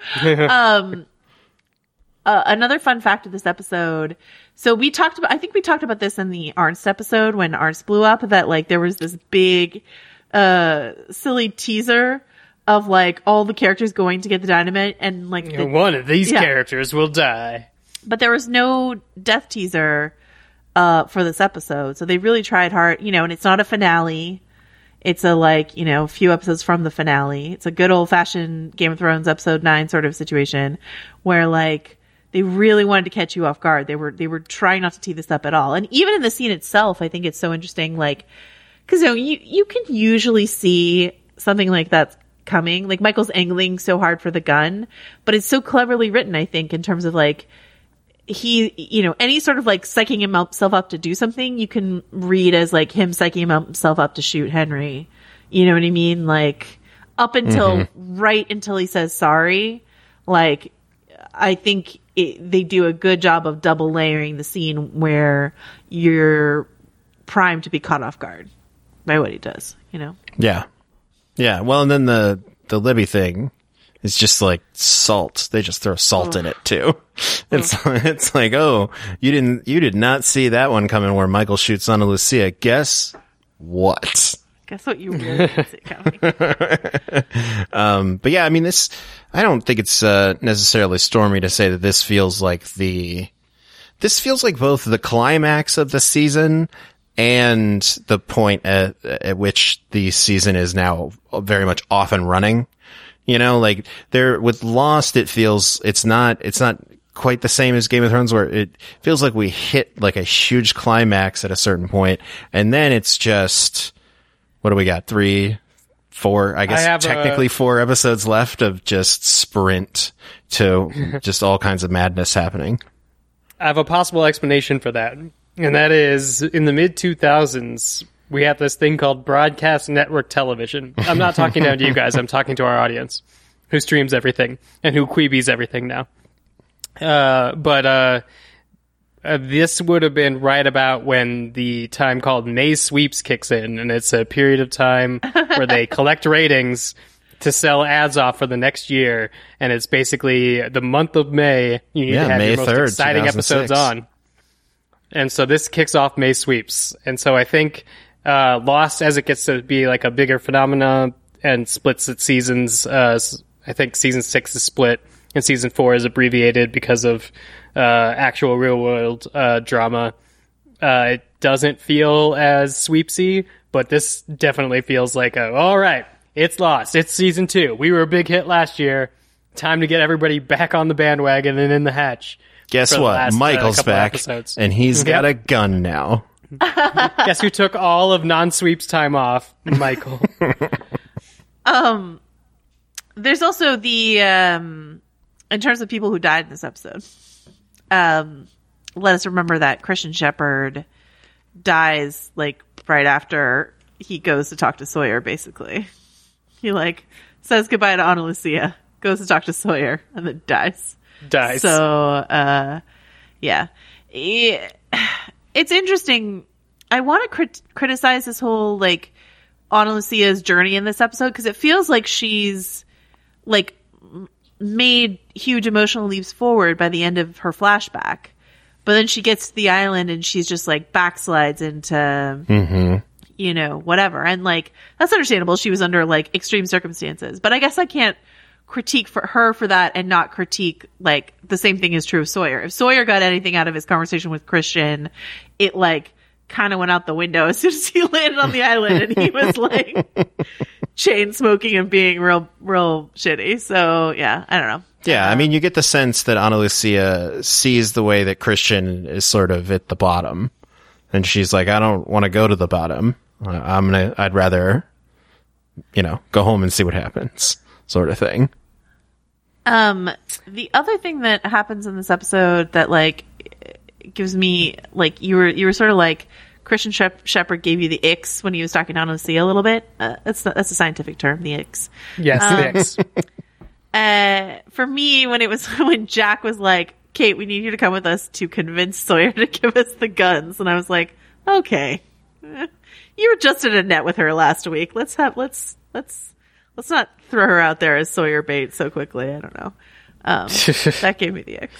Another fun fact of this episode. So I think we talked about this in the Arnst episode when Arnst blew up, that like there was this big, silly teaser of like all the characters going to get the dynamite and like one of these characters will die. But there was no death teaser, for this episode. So they really tried hard, and it's not a finale. It's a like, a few episodes from the finale. It's a good old fashioned Game of Thrones episode 9 sort of situation where like, they really wanted to catch you off guard. They were trying not to tee this up at all. And even in the scene itself, I think it's so interesting, like, cause you can usually see something like that coming. Like Michael's angling so hard for the gun, but it's so cleverly written, I think, in terms of like, he, any sort of like psyching himself up to do something, you can read as like him psyching himself up to shoot Henry. You know what I mean? Like up until right until he says sorry, like, I think they do a good job of double layering the scene where you're primed to be caught off guard by what he does, Yeah. Yeah. Well, and then the Libby thing is just like salt. They just throw salt in it too. It's like, oh, you did not see that one coming where Michael shoots Ana Lucia. Guess what? Guess what you really didn't see coming. But yeah, I mean, I don't think it's necessarily stormy to say that this feels like both the climax of the season and the point at which the season is now very much off and running. Like with Lost, it's not quite the same as Game of Thrones, where it feels like we hit like a huge climax at a certain point, and then it's just, what do we got? 3, 4, I guess technically 4 episodes left of just sprint to just all kinds of madness happening. I have a possible explanation for that. And that is, in the mid-2000s, we had this thing called broadcast network television. I'm not talking down to you guys. I'm talking to our audience, who streams everything and who Queebies everything now. But this would have been right about when the time called May Sweeps kicks in, and it's a period of time where they collect ratings to sell ads off for the next year, and it's basically the month of May. You need to have May your most 3rd, exciting 2006. episodes on. And so this kicks off May Sweeps. And so I think Lost, as it gets to be like a bigger phenomena and splits its seasons, I think season 6 is split and season 4 is abbreviated because of actual real world drama. It doesn't feel as sweepsy, but this definitely feels like all right, it's Lost. It's season 2. We were a big hit last year. Time to get everybody back on the bandwagon and in the hatch. Guess what? Last, Michael's back, episodes. and he's got a gun now. Guess who took all of non-sweeps time off? Michael. There's also the in terms of people who died in this episode. Let us remember that Christian Shepherd dies like right after he goes to talk to Sawyer. Basically, he like says goodbye to Ana Lucia, goes to talk to Sawyer, and then dies. So, yeah, it's interesting. I want to criticize this whole like Ana Lucia's journey in this episode because it feels like she's like made huge emotional leaps forward by the end of her flashback, but then she gets to the island and she's just like backslides into you know, whatever, and like that's understandable. She was under like extreme circumstances, but I guess I can't critique for her for that and not critique like the same thing is true of Sawyer. If Sawyer got anything out of his conversation with Christian, it like kind of went out the window as soon as he landed on the island and he was like chain smoking and being real shitty. So yeah, I don't know. Yeah, I mean, you get the sense that Ana Lucia sees the way that Christian is sort of at the bottom, and she's like, I don't want to go to the bottom. I'd rather, you know, go home and see what happens, sort of thing. The other thing that happens in this episode that like gives me like you were sort of like Christian Shepherd gave you the icks when he was talking to Ana Lucia a little bit. That's a scientific term, the icks. Yes, the icks. For me, when Jack was like, Kate, we need you to come with us to convince Sawyer to give us the guns, and I was like, okay, you were just in a net with her last week. Let's not throw her out there as Sawyer bait so quickly. I don't know. That gave me the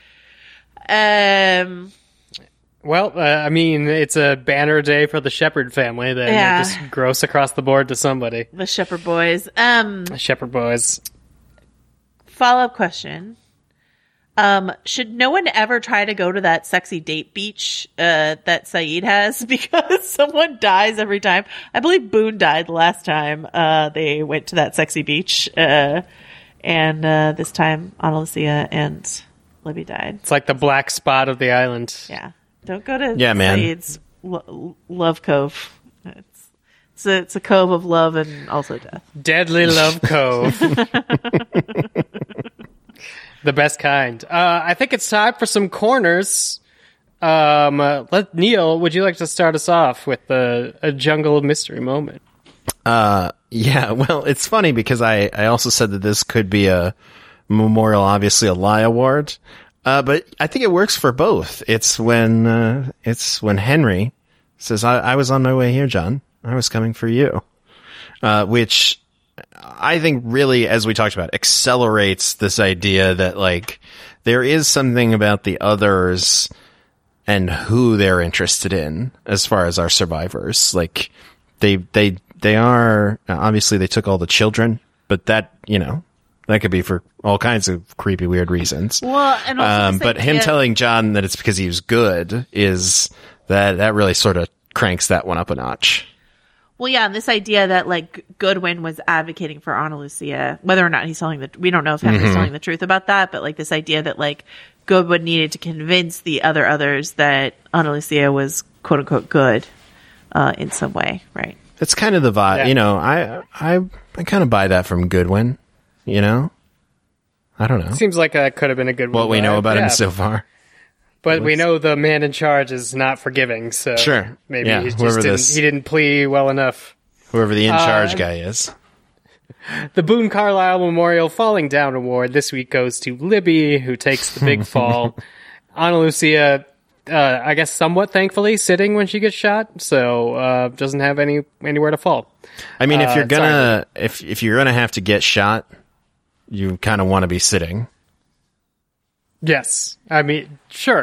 icks. Well, I mean, it's a banner day for the Shepherd family. They're just gross across the board to somebody. The Shepherd boys. Shepherd boys. Follow-up question. Should no one ever try to go to that sexy date beach that Saeed has? Because someone dies every time. I believe Boone died the last time they went to that sexy beach. And this time Ana Lucia and Libby died. It's like the black spot of the island. Yeah. Don't go to Saeed's Love Cove. It's a cove of love and also death. Deadly Love Cove. The best kind. I think it's time for some corners. Neil, would you like to start us off with a Jungle of Mystery moment? Yeah, well, it's funny because I also said that this could be a memorial, obviously a lie award. But I think it works for both. It's when Henry says, I was on my way here, John. I was coming for you. Which I think really, as we talked about, accelerates this idea that like there is something about the others and who they're interested in as far as our survivors. Like they are, obviously they took all the children, but that, you know, that could be for all kinds of creepy, weird reasons. Well, and also but him telling John that it's because he was good is that really sort of cranks that one up a notch. Well, yeah, and this idea that like Goodwin was advocating for Ana Lucia, whether or not he's telling we don't know if Henry's telling the truth about that, but like this idea that like Goodwin needed to convince the others that Ana Lucia was quote unquote good, in some way, right? That's kind of the vibe, Yeah. you know. I kind of buy that from Goodwin, you know. I don't know Seems like that could have been a good one. what we know about him so far. But we know the man in charge is not forgiving, so Sure. maybe Yeah, he just didn't plea well enough. Whoever the in charge guy is. The Boone Carlyle Memorial Falling Down Award this week goes to Libby, who takes the big fall. Ana Lucia, I guess somewhat thankfully, sitting when she gets shot, so doesn't have anywhere to fall. I mean, if you're gonna if you're gonna have to get shot, you kind of want to be sitting. Yes. I mean, sure.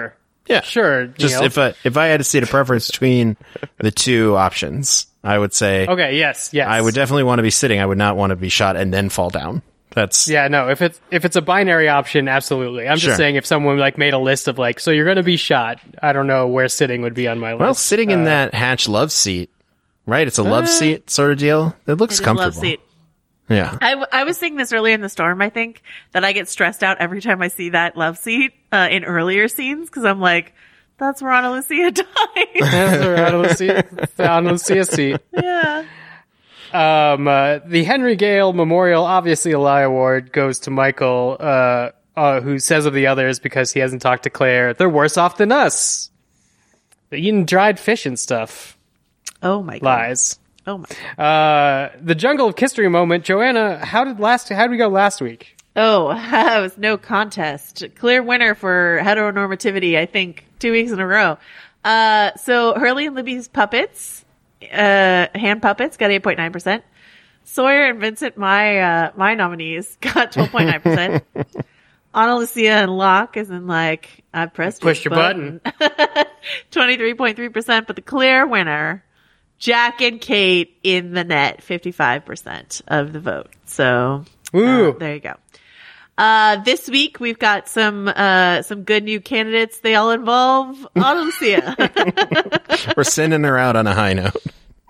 Yeah, Sure. Just Neil. if I had to see the preference between the two options, I would say Okay, yes. I would definitely want to be sitting. I would not want to be shot and then fall down. That's Yeah, no, if it's a binary option, absolutely. I'm Sure. just saying if someone like made a list of like, so you're going to be shot, I don't know where sitting would be on my list. well, sitting in that hatch love seat, right? It's a love seat sort of deal. It looks It is a comfortable. love seat. Yeah. I was saying this earlier in the storm, I think, that I get stressed out every time I see that love seat in earlier scenes because I'm like, that's where Ana Lucia died. That's the Ana Lucia seat. Yeah. The Henry Gale Memorial Obviously a Lie Award goes to Michael, who says of the others, because he hasn't talked to Claire, they're worse off than us. They're eating dried fish and stuff. Oh my God. Lies. Oh my. The Jungle of History moment. Joanna, how did we go last week? Oh, it was no contest. Clear winner for heteronormativity, I think, 2 weeks in a row. So Hurley and Libby's puppets, hand puppets, got 8.9%. Sawyer and Vincent, my nominees, got 12.9%. Ana Lucia and Locke, as in like, I pressed Push your button. 23.3%, but the clear winner, Jack and Kate in the net, 55% of the vote. So, Ooh. there you go. This week we've got some good new candidates. They all involve Ana Lucia. We're sending her out on a high note.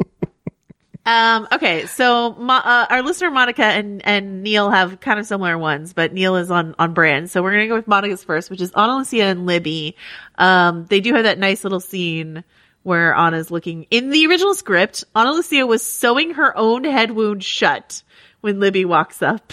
Okay, so our listener Monica and Neil have kind of similar ones, but Neil is on brand. So we're gonna go with Monica's first, which is Ana Lucia and Libby. They do have that nice little scene where Anna's looking in the original script. Ana Lucia was sewing her own head wound shut when Libby walks up.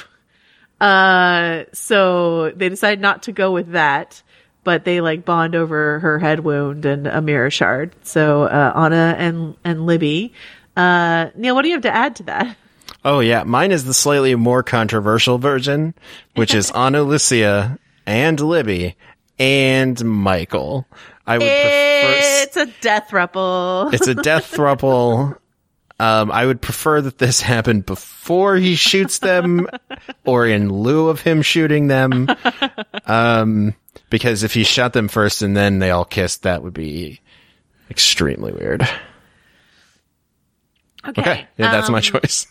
So they decide not to go with that, but they like bond over her head wound and a mirror shard. So, Anna and Libby. Neil, what do you have to add to that? Oh yeah, mine is the slightly more controversial version, which is Ana Lucia and Libby and Michael. I would prefer. It's a death throuple. It's a death throuple. I would prefer that this happened before he shoots them or in lieu of him shooting them. Because if he shot them first and then they all kissed, that would be extremely weird. Okay. Yeah, that's my choice.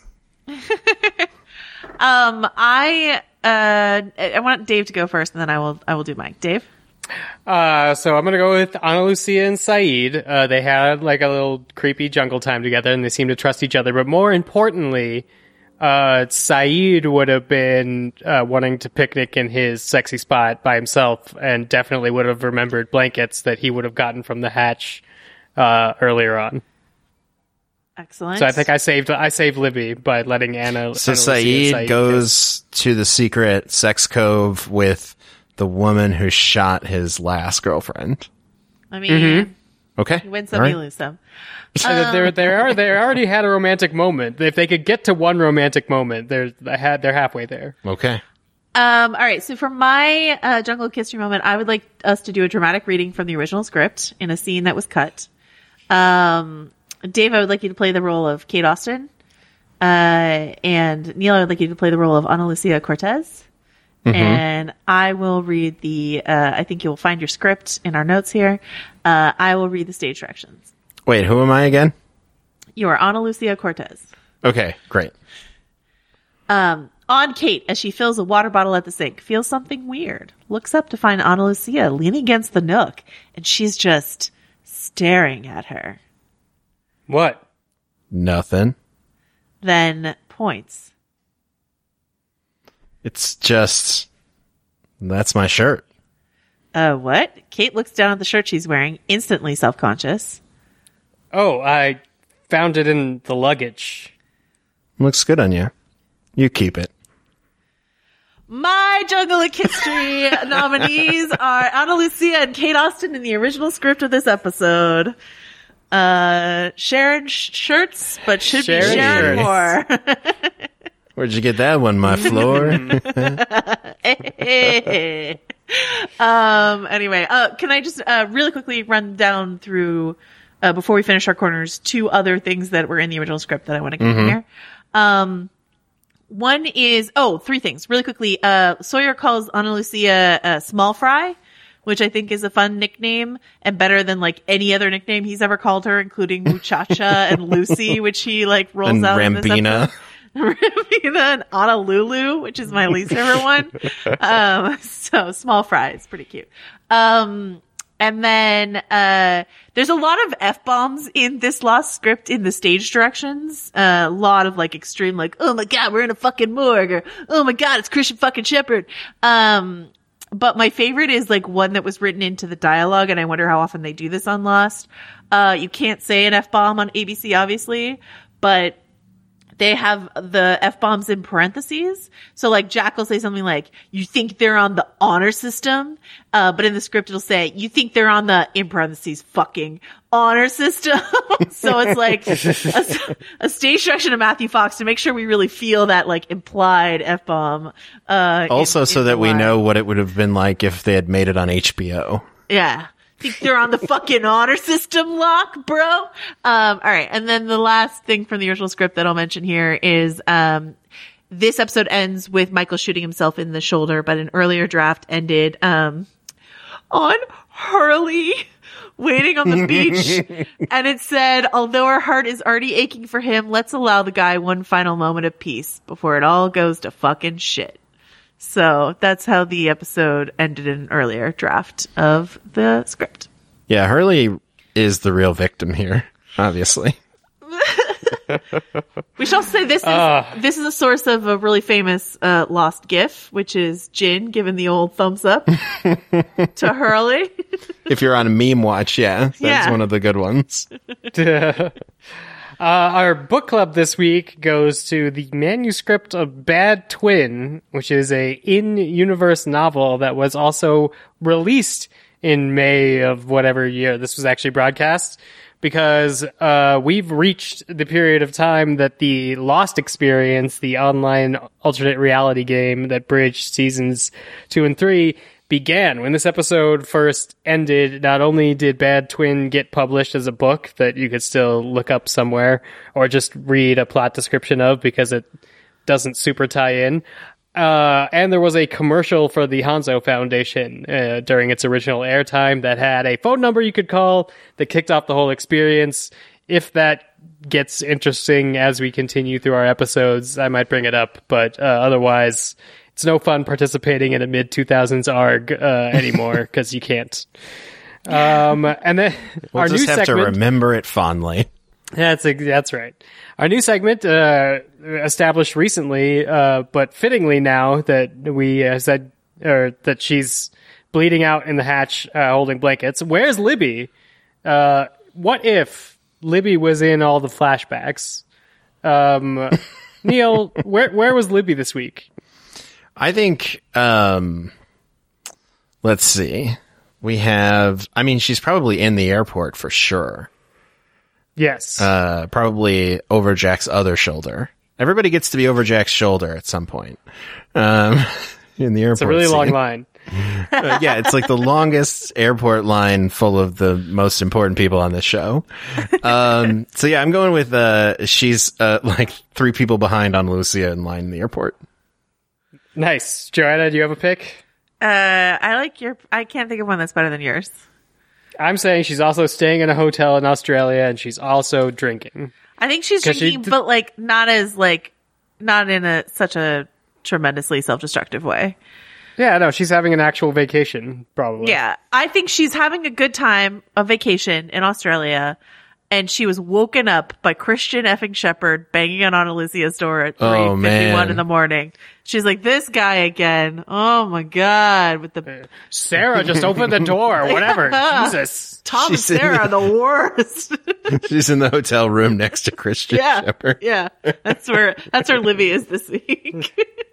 I want Dave to go first and then I will do mine. Dave? So I'm gonna go with Ana Lucia and Saeed. They had like a little creepy jungle time together and they seem to trust each other. But more importantly, Saeed would have been wanting to picnic in his sexy spot by himself and definitely would have remembered blankets that he would have gotten from the hatch earlier on. Excellent. So I think I saved Libby by letting Ana. So Ana Lucia Saeed goes to the secret sex cove with the woman who shot his last girlfriend. I mean, Okay. you win some, All right. you lose some. They already had a romantic moment. If they could get to one romantic moment, they're halfway there. Okay. All right. So for my Jungle of History moment, I would like us to do a dramatic reading from the original script in a scene that was cut. Dave, I would like you to play the role of Kate Austen. And Neil, I would like you to play the role of Ana Lucia Cortez. And I will read I think you'll find your script in our notes here. I will read the stage directions. Wait, who am I again? You are Ana Lucia Cortez. Okay, great. On Kate as she fills a water bottle at the sink, feels something weird. Looks up to find Ana Lucia leaning against the nook, and she's just staring at her. What? Nothing. Then points. It's just, that's my shirt. What? Kate looks down at the shirt she's wearing, instantly self-conscious. Oh, I found it in the luggage. Looks good on you. You keep it. My Jungle of History nominees are Ana Lucia and Kate Austen in the original script of this episode. Sharon shirts, but should be Sharon Moore. Where'd you get that one, my floor? Anyway, can I just really quickly run down through before we finish our corners 2 other things that were in the original script that I want to keep in here. One is 3 things really quickly. Sawyer calls Ana Lucia small fry, which I think is a fun nickname and better than like any other nickname he's ever called her, including Muchacha and Lucy, which he like rolls And out Rambina. in this episode. Rambina and Honolulu, which is my least favorite one. So Small Fry is pretty cute. And then, there's a lot of F-bombs in this Lost script in the stage directions. A lot of like extreme, like, oh my God, we're in a fucking morgue, or oh my God, it's Christian fucking Shepherd. But my favorite is like one that was written into the dialogue, and I wonder how often they do this on Lost. You can't say an F-bomb on ABC, obviously, but they have the F-bombs in parentheses. So like Jack will say something like, you think they're on the honor system? But in the script it'll say, you think they're on the, in parentheses, fucking honor system. So it's like a stage direction of Matthew Fox to make sure we really feel that like implied F-bomb. Also so that we know what it would have been like if they had made it on HBO. Yeah. Think they're on the fucking honor system lock, bro? All right. And then the last thing from the original script that I'll mention here is, this episode ends with Michael shooting himself in the shoulder, but an earlier draft ended, on Hurley waiting on the beach. And it said, although our heart is already aching for him, let's allow the guy one final moment of peace before it all goes to fucking shit. So that's how the episode ended in an earlier draft of the script. Yeah, Hurley is the real victim here, obviously. We shall say this is a source of a really famous Lost GIF, which is Jin giving the old thumbs up to Hurley. If you're on a meme watch, that's one of the good ones. Our book club this week goes to the manuscript of Bad Twin, which is a in-universe novel that was also released in May of whatever year this was actually broadcast, because we've reached the period of time that the Lost Experience, the online alternate reality game that bridged seasons 2 and 3, began. When this episode first ended, not only did Bad Twin get published as a book that you could still look up somewhere or just read a plot description of because it doesn't super tie in, and there was a commercial for the Hanzo Foundation during its original airtime that had a phone number you could call that kicked off the whole experience. If that gets interesting as we continue through our episodes, I might bring it up, but otherwise it's no fun participating in a mid-2000s ARG anymore because you can't. And then we'll our just new have segment, to remember it fondly. That's right. Our new segment, established recently, but fittingly now that we said, or that she's bleeding out in the hatch, holding blankets. Where's Libby? What if Libby was in all the flashbacks? Neil, where was Libby this week? I think, let's see. She's probably in the airport for sure. Yes. Probably over Jack's other shoulder. Everybody gets to be over Jack's shoulder at some point. In the airport. It's a really long line. Yeah, it's like the longest airport line full of the most important people on this show. So yeah, I'm going with, she's, like 3 people behind on Lucia in line in the airport. Nice. Joanna, do you have a pick? I can't think of one that's better than yours. I'm saying she's also staying in a hotel in Australia and she's also drinking. I think she's drinking, but like not in such a tremendously self-destructive way. Yeah, no, she's having an actual vacation, probably. Yeah, I think she's having a good time, a vacation in Australia, and she was woken up by Christian effing Shepherd banging on Ana Lucia's door at 3:51 in the morning. She's like, this guy again. Oh my God. With the Sarah just opened the door, whatever. Jesus. Tom and Sarah are the worst. She's in the hotel room next to Christian Shepherd. Yeah. That's where Libby is this week.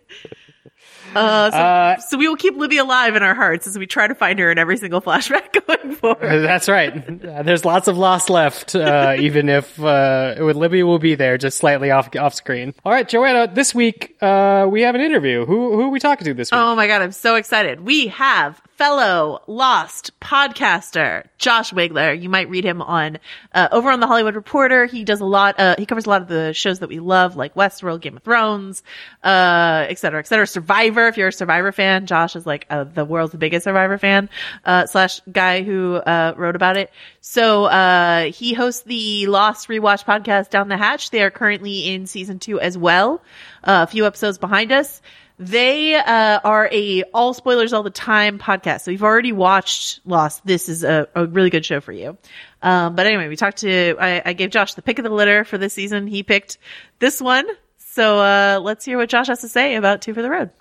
So we will keep Libby alive in our hearts as we try to find her in every single flashback going forward. That's right. There's lots of Lost left, even if Libby will be there, just slightly off screen. All right, Joanna, this week we have an interview. Who are we talking to this week? Oh my God, I'm so excited. We have fellow Lost podcaster, Josh Wigler. You might read him on over on The Hollywood Reporter. He does he covers a lot of the shows that we love, like Westworld, Game of Thrones, et cetera, et cetera. Survivor, if you're a Survivor fan, Josh is like the world's biggest Survivor fan, / guy who wrote about it. So he hosts the Lost Rewatch podcast Down the Hatch. They are currently in season 2 as well. A few episodes behind us. They are a all spoilers all the time podcast. So if you've already watched Lost, this is a really good show for you. But anyway, I gave Josh the pick of the litter for this season. He picked this one. So let's hear what Josh has to say about Two for the Road.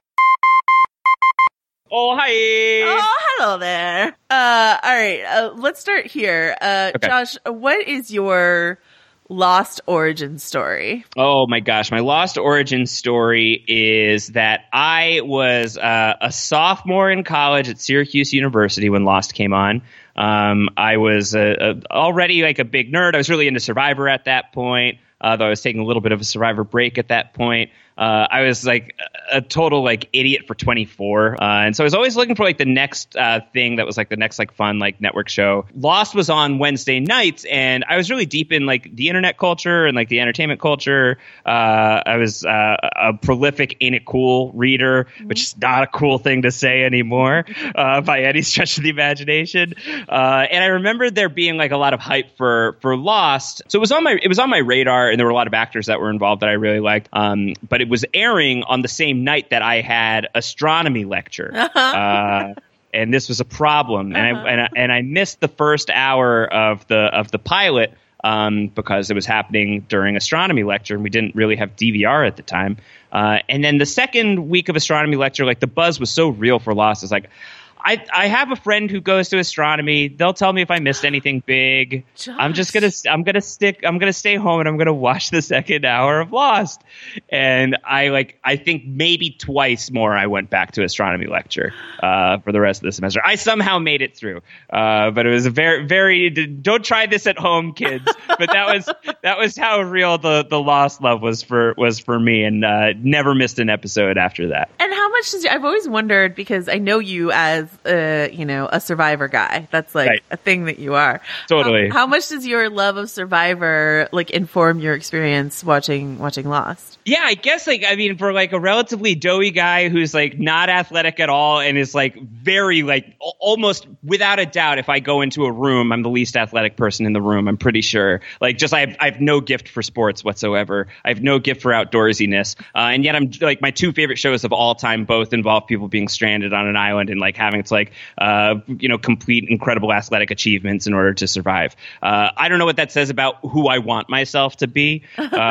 Oh, hi. Oh, hello there. All right. Let's start here. Okay. Josh, what is your Lost origin story? Oh my gosh. My Lost origin story is that I was a sophomore in college at Syracuse University when Lost came on. I was already like a big nerd. I was really into Survivor at that point, though I was taking a little bit of a Survivor break at that point. I was like a total like idiot for 24. And so I was always looking for like the next thing that was like the next like fun like network show. Lost was on Wednesday nights, and I was really deep in like the internet culture and like the entertainment culture. I was a prolific Ain't It Cool reader, which is not a cool thing to say anymore by any stretch of the imagination. And I remember there being like a lot of hype for Lost. So it was on my radar, and there were a lot of actors that were involved that I really liked. But it was airing on the same night that I had astronomy lecture. And this was a problem. And I missed the first hour of the pilot because it was happening during astronomy lecture, and we didn't really have DVR at the time. And then the second week of astronomy lecture, like the buzz was so real for Lost. It's like, I have a friend who goes to astronomy. They'll tell me if I missed anything big. Josh. I'm gonna stay home and I'm gonna watch the second hour of Lost. And I think maybe twice more I went back to astronomy lecture for the rest of the semester. I somehow made it through. But it was a very don't try this at home, kids. But that was how real the Lost love was for me, and never missed an episode after that. And how much I've always wondered, because I know you as a Survivor guy. That's like right. A thing that you are. Totally. How much does your love of Survivor like inform your experience watching Lost? Yeah, I guess for like a relatively doughy guy who's like not athletic at all and is like very like almost without a doubt, if I go into a room, I'm the least athletic person in the room. I'm pretty sure. Like just I have no gift for sports whatsoever. I have no gift for outdoorsiness. And yet I'm like, my two favorite shows of all time both involve people being stranded on an island and like having to like complete incredible athletic achievements in order to survive. I don't know what that says about who I want myself to be.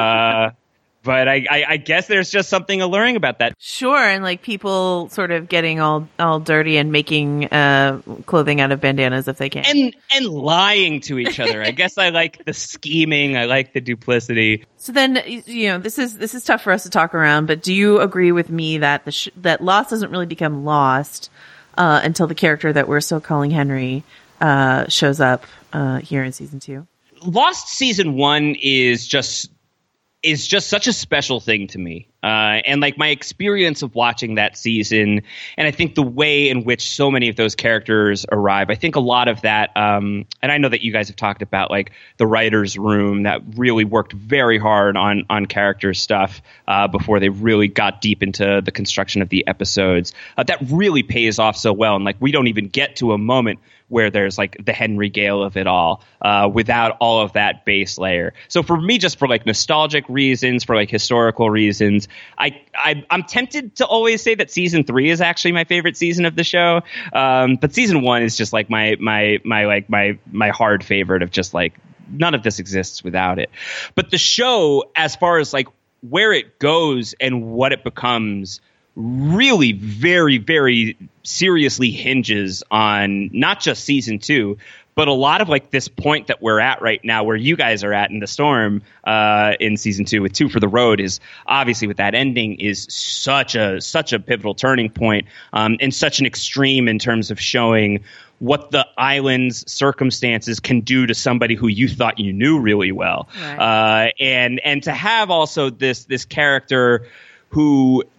But I guess there's just something alluring about that. Sure, and like people sort of getting all dirty and making clothing out of bandanas if they can. And lying to each other. I guess I like the scheming. I like the duplicity. So then, this is tough for us to talk around, but do you agree with me that that Lost doesn't really become Lost until the character that we're still calling Henry shows up here in season 2? Lost season 1 is just such a special thing to me. And like my experience of watching that season, and I think the way in which so many of those characters arrive, I think a lot of that, and I know that you guys have talked about like the writer's room that really worked very hard on character stuff before they really got deep into the construction of the episodes. That really pays off so well. And like we don't even get to a moment where there's like the Henry Gale of it all without all of that base layer. So for me, just for like nostalgic reasons, for like historical reasons, I'm tempted to always say that season 3 is actually my favorite season of the show. But season 1 is just like my hard favorite of just like none of this exists without it. But the show, as far as like where it goes and what it becomes, really very, very seriously hinges on not just season 2, but a lot of like this point that we're at right now, where you guys are at in the storm in season 2 with Two for the Road, is obviously with that ending is such a pivotal turning point, and such an extreme in terms of showing what the island's circumstances can do to somebody who you thought you knew really well. Right. And to have also this character who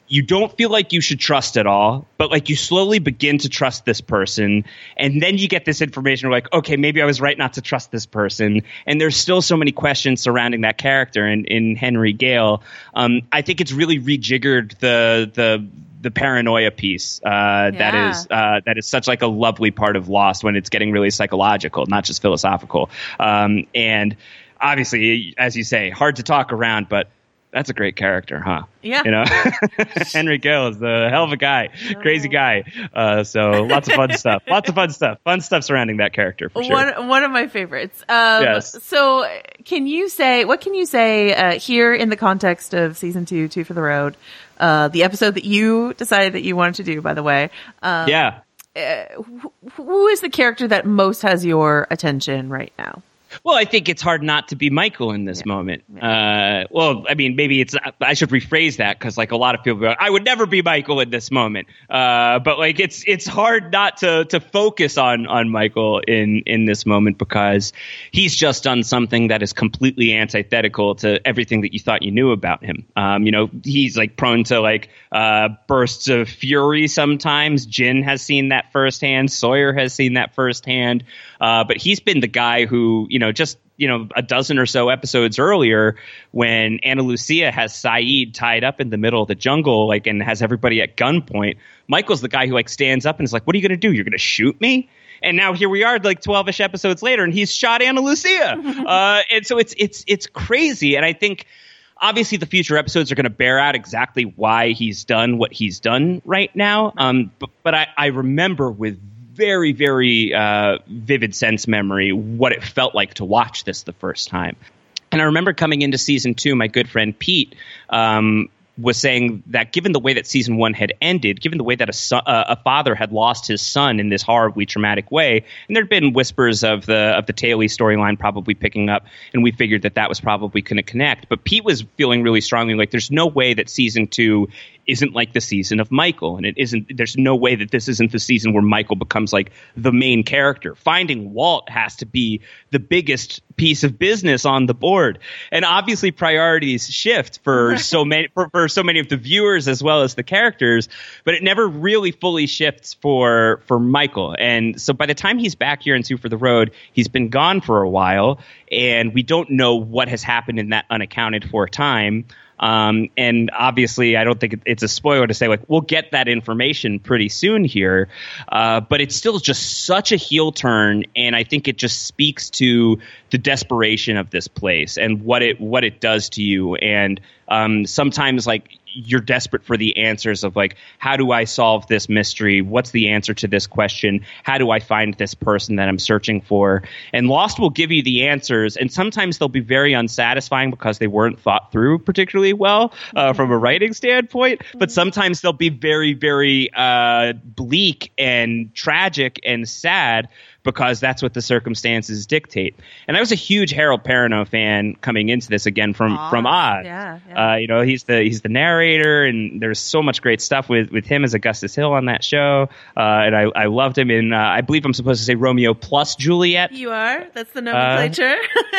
you don't feel like you should trust at all, but like you slowly begin to trust this person. And then you get this information like, okay, maybe I was right not to trust this person. And there's still so many questions surrounding that character in Henry Gale. I think it's really rejiggered the paranoia piece that is such like a lovely part of Lost when it's getting really psychological, not just philosophical. And obviously, as you say, hard to talk around, but that's a great character, huh? Yeah. You know, Henry Gale is the hell of a guy, crazy guy. So lots of fun stuff. Fun stuff surrounding that character for sure. One of my favorites. Yes. So what can you say here in the context of season 2 for the Road, the episode that you decided that you wanted to do, by the way? Who is the character that most has your attention right now? Well, I think it's hard not to be Michael in this moment. Well, I mean, maybe I should rephrase that because like a lot of people go, I would never be Michael in this moment. But like it's hard not to focus on Michael in this moment because he's just done something that is completely antithetical to everything that you thought you knew about him. You know, he's like prone to like bursts of fury sometimes. Jin has seen that firsthand. Sawyer has seen that firsthand. But he's been the guy who, just a dozen or so episodes earlier when Ana Lucia has Saeed tied up in the middle of the jungle, like, and has everybody at gunpoint. Michael's the guy who like stands up and is like, what are you going to do? You're going to shoot me? And now here we are like 12-ish episodes later and he's shot Ana Lucia. And so it's crazy. And I think obviously the future episodes are going to bear out exactly why he's done what he's done right now. But I remember with very, very vivid sense memory what it felt like to watch this the first time. And I remember coming into season 2, my good friend Pete was saying that given the way that season 1 had ended, given the way that a father had lost his son in this horribly traumatic way, and there had been whispers of the Taily storyline probably picking up, and we figured that was probably going to connect. But Pete was feeling really strongly like there's no way that season 2 isn't like the season of Michael, and there's no way that this isn't the season where Michael becomes like the main character. Finding Walt has to be the biggest piece of business on the board. And obviously priorities shift for so many of the viewers as well as the characters, but it never really fully shifts for Michael. And so by the time he's back here in 2 for the Road, he's been gone for a while, and we don't know what has happened in that unaccounted for time. And obviously, I don't think it's a spoiler to say, like, we'll get that information pretty soon here. But it's still just such a heel turn. And I think it just speaks to the desperation of this place and what it does to you. And sometimes, like, you're desperate for the answers of like, how do I solve this mystery? What's the answer to this question? How do I find this person that I'm searching for? And Lost will give you the answers, and sometimes they'll be very unsatisfying because they weren't thought through particularly well from a writing standpoint. But sometimes they'll be very, very bleak and tragic and sad because that's what the circumstances dictate. And I was a huge Harold Perrineau fan coming into this again from Oz. Yeah. He's the narrator, and there's so much great stuff with him as Augustus Hill on that show. And I loved him in, I believe I'm supposed to say Romeo plus Juliet. You are. That's the nomenclature.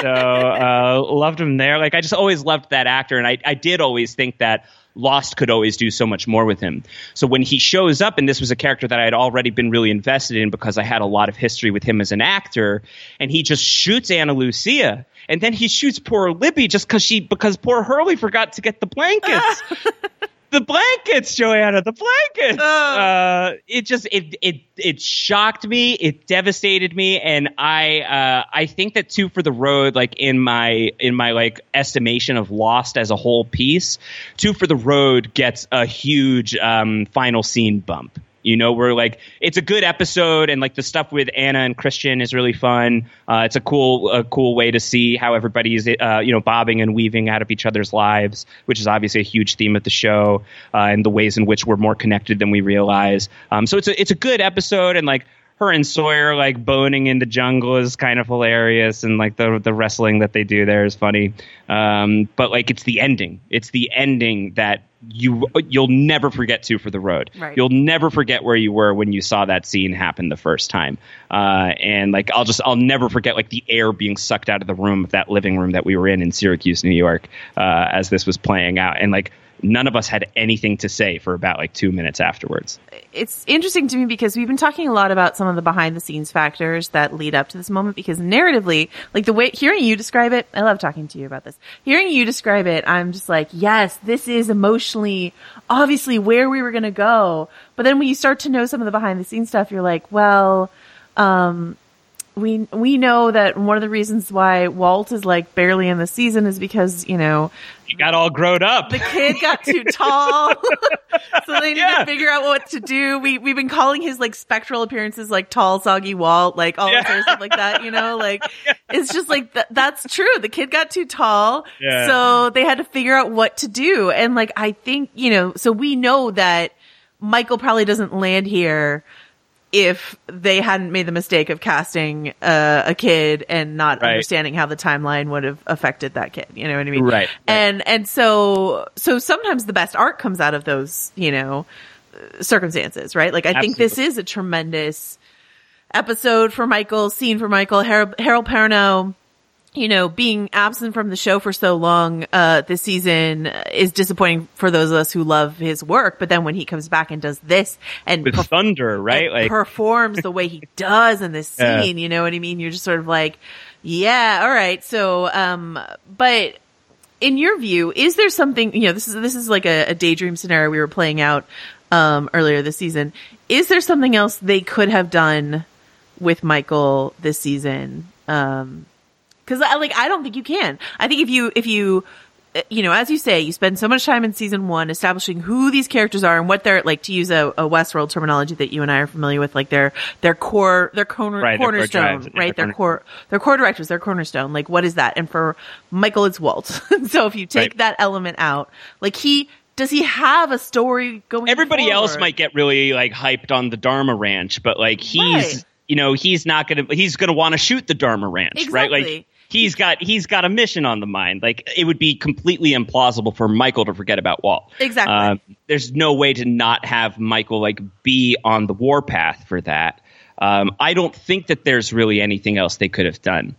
So loved him there. Like, I just always loved that actor, and I did always think that Lost could always do so much more with him. So when he shows up, and this was a character that I had already been really invested in because I had a lot of history with him as an actor, and he just shoots Ana Lucia, and then he shoots poor Libby just because poor Hurley forgot to get the blankets. The blankets, Joanna, the blankets. It shocked me. It devastated me. And I think that 2 for the Road, like in my like estimation of Lost as a whole piece, 2 for the Road gets a huge final scene bump. Where like it's a good episode, and like the stuff with Anna and Christian is really fun. It's a cool way to see how everybody is bobbing and weaving out of each other's lives, which is obviously a huge theme of the show, and the ways in which we're more connected than we realize. So it's a good episode, and like her and Sawyer like boning in the jungle is kind of hilarious, and like the wrestling that they do there is funny. But like it's the ending. It's the ending that you'll never forget 2 for the Road. Right. You'll never forget where you were when you saw that scene happen the first time. And like I'll never forget like the air being sucked out of the room of that living room that we were in Syracuse, New York, as this was playing out. And like none of us had anything to say for about like 2 minutes afterwards. It's interesting to me because we've been talking a lot about some of the behind the scenes factors that lead up to this moment, because narratively, like the way hearing you describe it, I love talking to you about this. Hearing you describe it, I'm just like, yes, this is emotionally obviously where we were going to go. But then when you start to know some of the behind the scenes stuff, you're like, well, we know that one of the reasons why Walt is like barely in the season is because, you know, he got all grown up. The kid got too tall. So they need to figure out what to do. We've been calling his like spectral appearances like tall, soggy Walt, like all this other stuff like that, you know, like it's just like that's true. The kid got too tall. Yeah. So they had to figure out what to do. And like, I think, you know, so we know that Michael probably doesn't land here if they hadn't made the mistake of casting a kid and not understanding how the timeline would have affected that kid. You know what I mean? Right. And so sometimes the best art comes out of those, you know, circumstances, right? Like, I think this is a tremendous episode for Michael, scene for Michael. Harold Perrineau, you know, being absent from the show for so long this season is disappointing for those of us who love his work. But then when he comes back and does this and with thunder, right? Like performs the way he does in this scene, you know what I mean? You're just sort of like, yeah, all right. So, but in your view, is there something, you know, this is like a daydream scenario we were playing out earlier this season. Is there something else they could have done with Michael this season? Cause I don't think you can. I think if you, you know, as you say, you spend so much time in season 1 establishing who these characters are and what they're like, to use a Westworld terminology that you and I are familiar with, like their cornerstone, right? Their core directors, their cornerstone. Like, what is that? And for Michael, it's Walt. So if you take that element out, like does he have a story going? Everybody forward? else might get really like hyped on the Dharma Ranch, but like he's, you know, he's going to want to shoot the Dharma Ranch, right? Like, he's got a mission on the mind. Like, it would be completely implausible for Michael to forget about Walt. Exactly. There's no way to not have Michael like be on the warpath for that. I don't think that there's really anything else they could have done.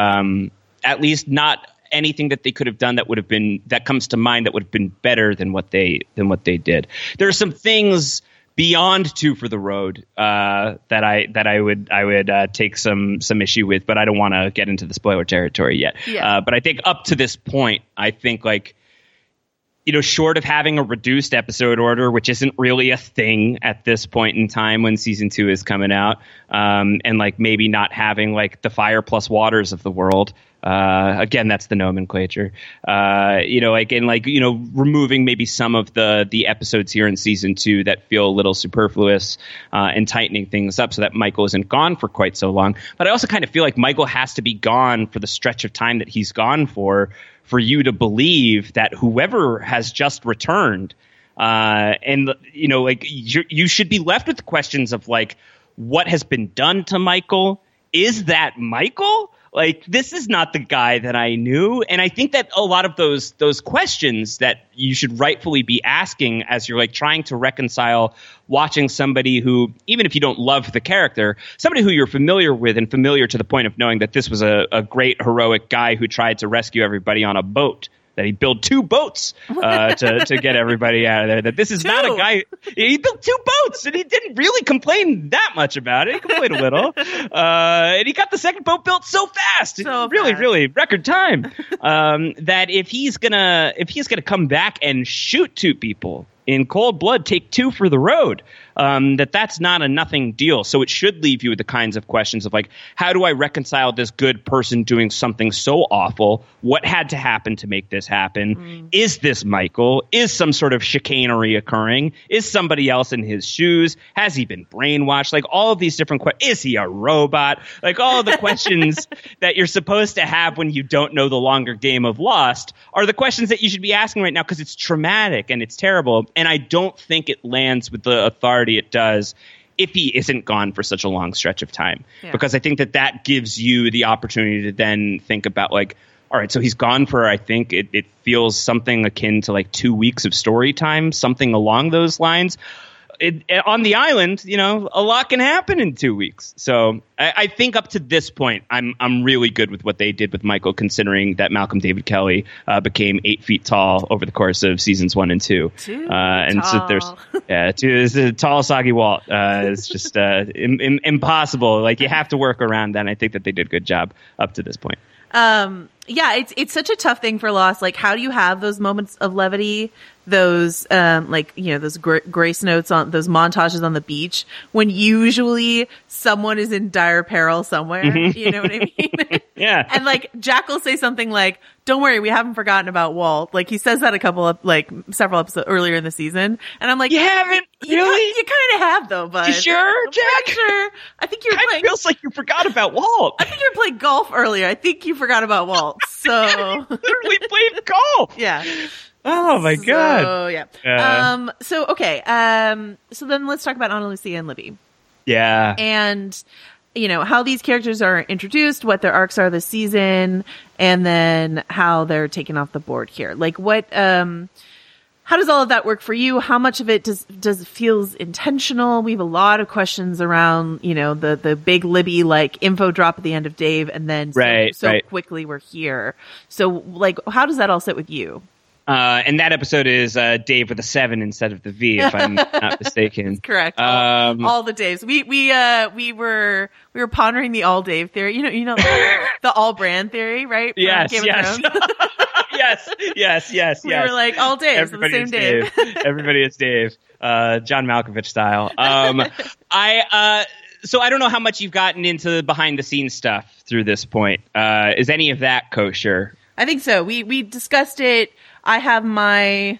At least not anything that they could have done that comes to mind that would have been better than what they did. There are some things beyond Two for the Road that I would take some issue with, but I don't want to get into the spoiler territory yet. Yeah. But I think up to this point, I think, like, you know, short of having a reduced episode order, which isn't really a thing at this point in time when season 2 is coming out, and like maybe not having like the Fire Plus Waters of the world. Again, that's the nomenclature. You know, like, and like, you know, removing maybe some of the episodes here in season 2 that feel a little superfluous, and tightening things up so that Michael isn't gone for quite so long. But I also kind of feel like Michael has to be gone for the stretch of time that he's gone for you to believe that whoever has just returned, and, you know, like you should be left with the questions of like, what has been done to Michael? Is that Michael? Like, this is not the guy that I knew. And I think that a lot of those questions that you should rightfully be asking as you're like trying to reconcile watching somebody who, even if you don't love the character, somebody who you're familiar with and familiar to the point of knowing that this was a great heroic guy who tried to rescue everybody on a boat, that he built 2 boats to get everybody out of there. That this is not a guy. He built 2 boats and he didn't really complain that much about it. He complained a little, and he got the second boat built so fast, really record time. That if he's gonna come back and shoot 2 people in cold blood, take 2 for the road, that's not a nothing deal. So it should leave you with the kinds of questions of like, how do I reconcile this good person doing something so awful? What had to happen to make this happen? Is this Michael? Is some sort of chicanery occurring? Is somebody else in his shoes? Has he been brainwashed? Like, all of these different questions. Is he a robot? Like, all of the questions that you're supposed to have when you don't know the longer game of Lost are the questions that you should be asking right now, because it's traumatic and it's terrible. And I don't think it lands with the authority it does if he isn't gone for such a long stretch of time. Yeah. Because I think that gives you the opportunity to then think about like, all right, so he's gone for, I think it feels something akin to like 2 weeks of story time, something along those lines. on the island, a lot can happen in 2 weeks. So I think up to this point, I'm really good with what they did with Michael, considering that Malcolm David Kelly became 8 feet tall over the course of seasons 1 and 2. And so there's a tall, soggy Walt. It's just impossible. Like, you have to work around that. And I think that they did a good job up to this point. It's such a tough thing for Lost. Like, how do you have those moments of levity, those those grace notes on those montages on the beach when usually someone is in dire peril somewhere? Mm-hmm. You know what I mean? Yeah. And like Jack will say something like, "Don't worry, we haven't forgotten about Walt." Like, he says that several episodes earlier in the season, and I'm like, "You haven't really? You kind of have though, bud. You sure, Jack? Sure. I think you're playing. Feels like you forgot about Walt. I think you were playing golf earlier. I think you forgot about Walt. So literally played golf. Yeah. Oh my god. So yeah. So then let's talk about Ana Lucia and Libby. Yeah. And how these characters are introduced, what their arcs are this season, and then how they're taken off the board here. Like, what how does all of that work for you? How much of it does feels intentional? We have a lot of questions around, the big Libby info drop at the end of Dave, and then so quickly we're here. So like, how does that all sit with you? And that episode is Dave with a 7 instead of the V, if I'm not mistaken. That's correct. All the Daves. We were pondering the all Dave theory. The all brand theory, right? From Yes. Game of Thrones. Yes. We were like, all Daves, the same Dave. Everybody is Dave. John Malkovich style. So I don't know how much you've gotten into behind the scenes stuff through this point. Is any of that kosher? I think so. We discussed it. I have my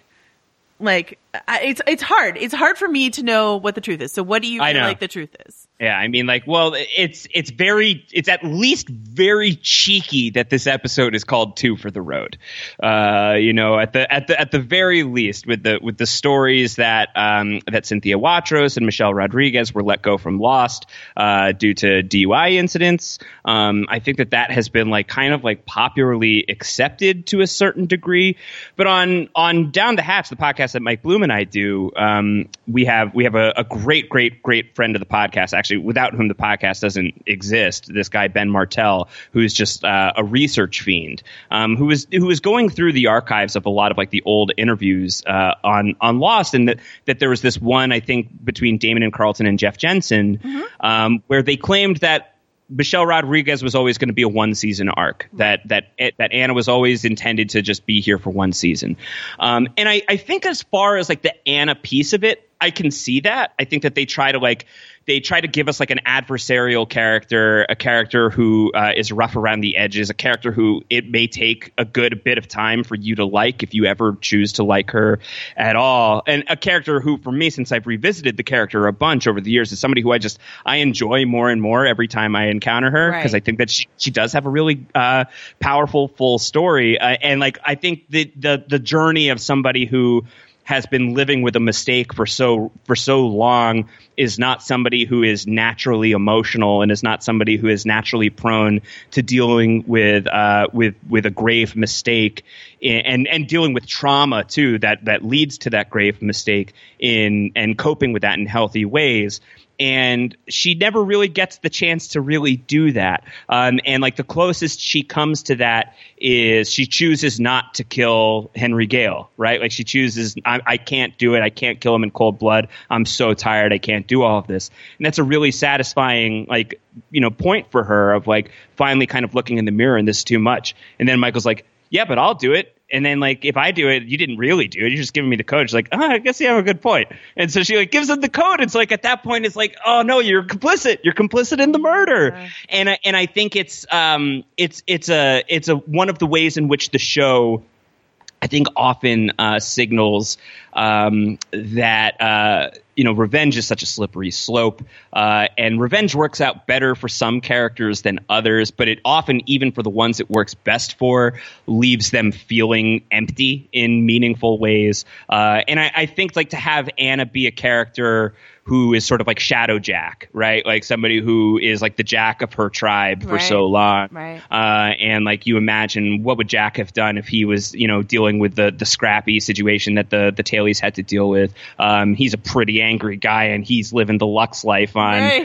it's hard. It's hard for me to know what the truth is. So what do you feel like the truth is? Yeah, I mean, it's at least very cheeky that this episode is called 2 for the Road. At the very least, with the stories that Cynthia Watros and Michelle Rodriguez were let go from Lost due to DUI incidents. I think that has been popularly accepted to a certain degree. But on Down the Hatch, the podcast that Mike Bloom and I do, we have a great friend of the podcast, actually, without whom the podcast doesn't exist. This guy, Ben Martell, who's just a research fiend, who was going through the archives of a lot of the old interviews on Lost, and that there was this one, I think, between Damon and Carlton and Jeff Jensen, where they claimed that Michelle Rodriguez was always going to be a 1-season arc, that Anna was always intended to just be here for 1 season. And I think as far as the Anna piece of it, I can see that. I think that they try to give us an adversarial character, a character who is rough around the edges, a character who it may take a good bit of time for you to like if you ever choose to like her at all. And a character who, for me, since I've revisited the character a bunch over the years, is somebody who I enjoy more and more every time I encounter her, because I think that she does have a really powerful, full story. And I think the journey of somebody who has been living with a mistake for so long is not somebody who is naturally emotional, and is not somebody who is naturally prone to dealing with a grave mistake and dealing with trauma too that leads to that grave mistake and coping with that in healthy ways. And she never really gets the chance to really do that. And the closest she comes to that is she chooses not to kill Henry Gale, right? She chooses, I can't do it. I can't kill him in cold blood. I'm so tired. I can't do all of this. And that's a really satisfying, point for her of finally kind of looking in the mirror, and this is too much. And then Michael's like, yeah, but I'll do it. And then, if I do it, you didn't really do it. You're just giving me the code. She's I guess you have a good point. And so she gives him the code. It's at that point, it's oh no, you're complicit. You're complicit in the murder. And I think it's one of the ways in which the show, I think, often signals that revenge is such a slippery slope, and revenge works out better for some characters than others, but it often, even for the ones it works best for, leaves them feeling empty in meaningful ways. And I think to have Anna be a character who is sort of like Shadow Jack, right? Like somebody who is like the Jack of her tribe for so long. Right. And like you imagine what would Jack have done if he was, dealing with the scrappy situation that the Tailies had to deal with. He's a pretty angry guy, and he's living the Lux life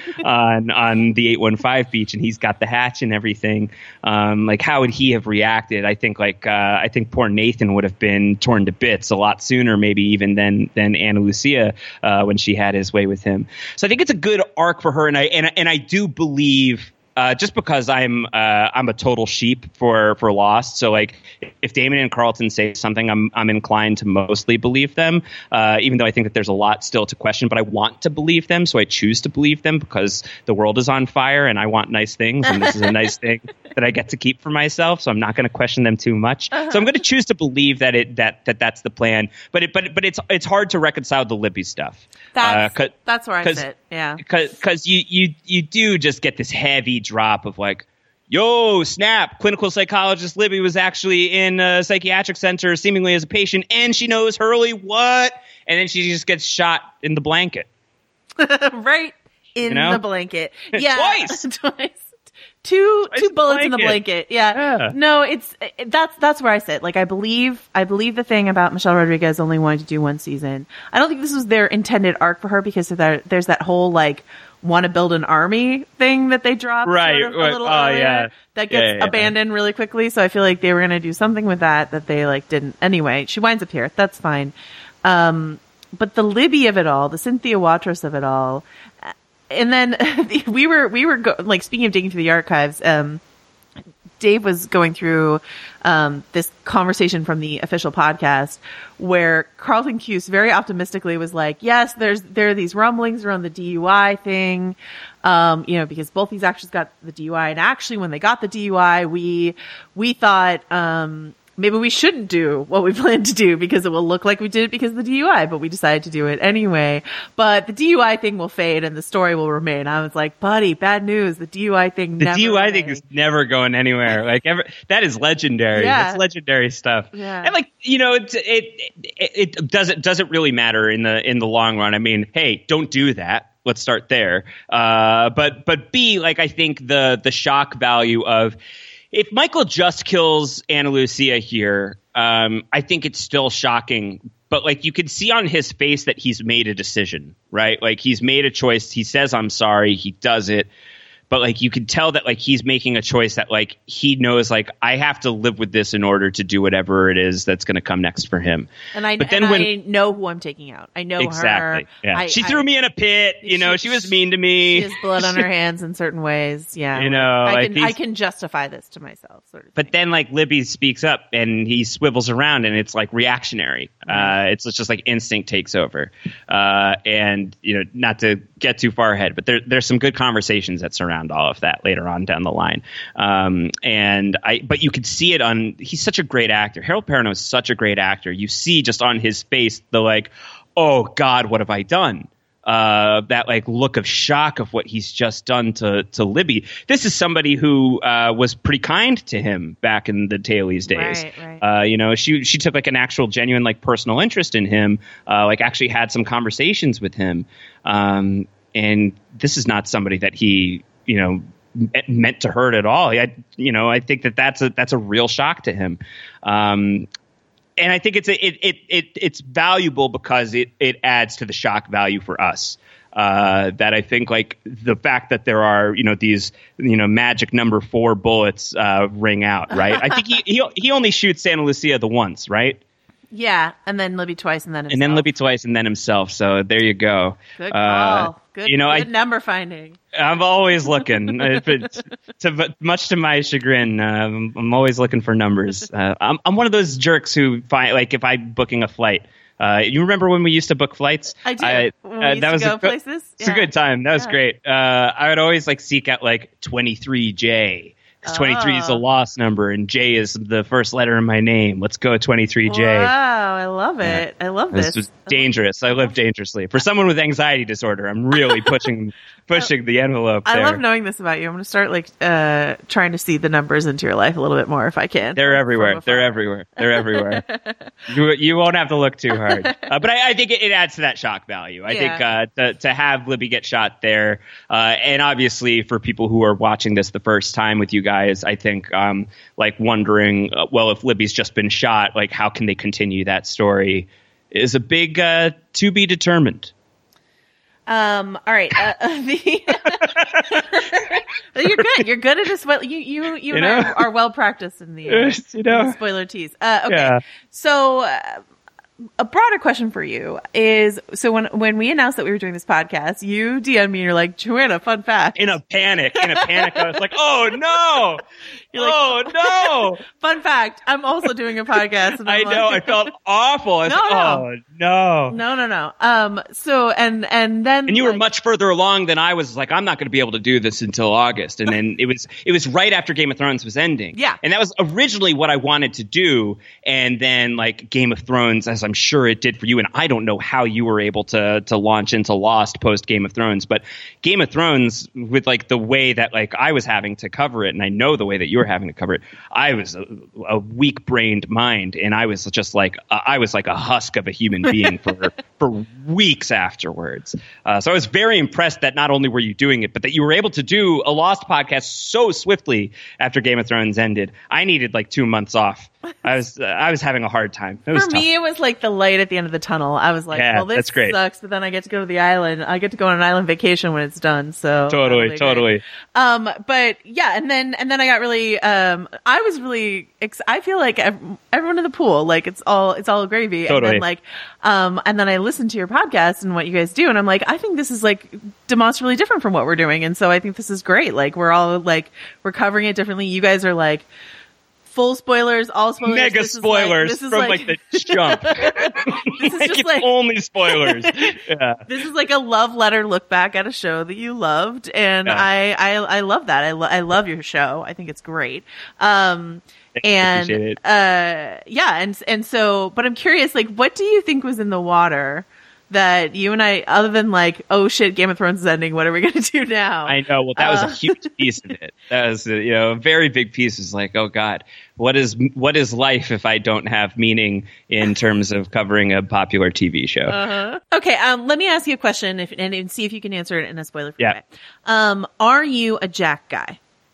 on the 815 beach, and he's got the hatch and everything. Like how would he have reacted? I think poor Nathan would have been torn to bits a lot sooner, maybe even than Ana Lucia when she had his way with him. So I think it's a good arc for her, and I do believe. Just because I'm a total sheep for Lost, so like if Damon and Carlton say something, I'm inclined to mostly believe them, even though I think that there's a lot still to question. But I want to believe them, so I choose to believe them because the world is on fire and I want nice things, and this is a nice thing that I get to keep for myself. So I'm not going to question them too much. So I'm going to choose to believe that's the plan. But it's hard to reconcile the Libby stuff. That's where I sit. Yeah, because you do just get this heavy drop of like, yo, snap, clinical psychologist Libby was actually in a psychiatric center seemingly as a patient, and she knows Hurley what? And then she just gets shot in the blanket. Right in the blanket. Yeah. Twice. Two bullets in the blanket. Yeah. No, that's where I sit. Like I believe the thing about Michelle Rodriguez only wanting to do one season. I don't think this was their intended arc for her because there's that whole like want to build an army thing that they dropped right, sort of a little earlier that gets abandoned really quickly. So I feel like they were going to do something with that they like didn't. Anyway, she winds up here. That's fine. But the Libby of it all, the Cynthia Watros of it all, and then we were speaking of digging through the archives, Dave was going through this conversation from the official podcast where Carlton Cuse very optimistically was like, yes, there are these rumblings around the DUI thing, because both these actors got the DUI. And actually, when they got the DUI, we thought maybe we shouldn't do what we planned to do because it will look like we did it because of the DUI, but we decided to do it anyway. But the DUI thing will fade and the story will remain. I was like, buddy, bad news. The DUI thing thing is never going anywhere. Like that is legendary. Yeah. That's legendary stuff. Yeah. And like, it doesn't really matter in the long run. I mean, hey, don't do that. Let's start there. But B, like I think the shock value of if Michael just kills Ana Lucia here, I think it's still shocking. But like you could see on his face that he's made a decision, right? Like he's made a choice. He says, I'm sorry. He does it. But like you could tell that like he's making a choice that like he knows like I have to live with this in order to do whatever it is that's going to come next for him. And I know who I'm taking out. I know exactly. her. Yeah. She threw me in a pit. She was mean to me. She has blood on her hands in certain ways. Yeah. I can justify this to myself. Sort of but then like Libby speaks up and he swivels around and it's like reactionary. It's just like instinct takes over. And not to get too far ahead, but there's some good conversations that surround all of that later on down the line. But you could see it he's such a great actor. Harold Perrineau is such a great actor. You see just on his face the like, oh God, what have I done? That like look of shock of what he's just done to Libby. This is somebody who was pretty kind to him back in the Tailies days. Right. She took like an actual genuine like personal interest in him, like actually had some conversations with him. And this is not somebody that he meant to hurt at all. I think that's a real shock to him. And I think it's valuable because it adds to the shock value for us. That I think like the fact that there are these magic number 4 bullets ring out, right? I think he only shoots Ana Lucia the once, right? Yeah, and then Libby twice, and then himself. And then Libby twice, and then himself. So there you go. Good call. Good number finding. I'm always looking. Much to my chagrin, I'm always looking for numbers. I'm one of those jerks who find like if I'm booking a flight. You remember when we used to book flights? I do. That was places. It's a good time. That was great. I would always like seek out like 23J. Because 23 is a lost number, and J is the first letter in my name. Let's go 23J. Wow, I love it. I love this. This was dangerous. I live dangerously. For someone with anxiety disorder, I'm really pushing the envelope there. I love knowing this about you. I'm going to start trying to see the numbers into your life a little bit more if I can. They're everywhere. They're everywhere. They're everywhere. You won't have to look too hard. But I think it adds to that shock value. I think to have Libby get shot there, and obviously for people who are watching this the first time with you guys, I think wondering, well, if Libby's just been shot, like how can they continue that story is a big to be determined. All right. You're good. You're good at this. You and I are well practiced in the spoiler tease. Okay. Yeah. So a broader question for you is, so when we announced that we were doing this podcast, you DM'd me and you're like, Joanna, fun fact. In a panic, I was like, oh no. You're like, oh no. Fun fact, I'm also doing a podcast. And I know, I felt awful. I was oh no. No. So, and then. And you were much further along than I was. Like, I'm not going to be able to do this until August. And then it was right after Game of Thrones was ending. Yeah. And that was originally what I wanted to do. And then like Game of Thrones, as I'm sure it did for you, and I don't know how you were able to launch into Lost post Game of Thrones, but Game of Thrones, with like the way that like I was having to cover it, and I know the way that you were having to cover it, I was a weak-brained mind, and I was just like I was like a husk of a human being for weeks afterwards. So I was very impressed that not only were you doing it, but that you were able to do a Lost podcast so swiftly after Game of Thrones ended. I needed like 2 months off. I was having a hard time. For me, it was like the light at the end of the tunnel. I was like, well, this sucks, but then I get to go to the island. I get to go on an island vacation when it's done. So totally. But yeah, and then I got really, I was really, I feel like everyone in the pool, like it's all gravy. Totally. And then and then I listened to your podcast and what you guys do, and I'm like, I think this is like demonstrably different from what we're doing. And so I think this is great. Like we're all like, we're covering it differently. You guys are like, full spoilers, all spoilers. Mega spoilers from like the jump. This is just like only spoilers. Yeah. This is like a love letter look back at a show that you loved, and yeah. I love that. I love your show. I think it's great. And so, but I'm curious, like, what do you think was in the water that you and I, other than like, oh shit, Game of Thrones is ending, what are we going to do now? I know. Well, that was a huge piece of it. That was, a very big piece. Is like, oh God, what is life if I don't have meaning in terms of covering a popular TV show? Uh-huh. Okay. Let me ask you a question and see if you can answer it in a spoiler-free way. Are you a Jack guy?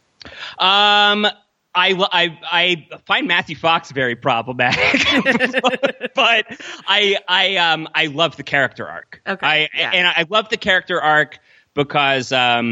I find Matthew Fox very problematic, but I love the character arc. Okay. And I love the character arc because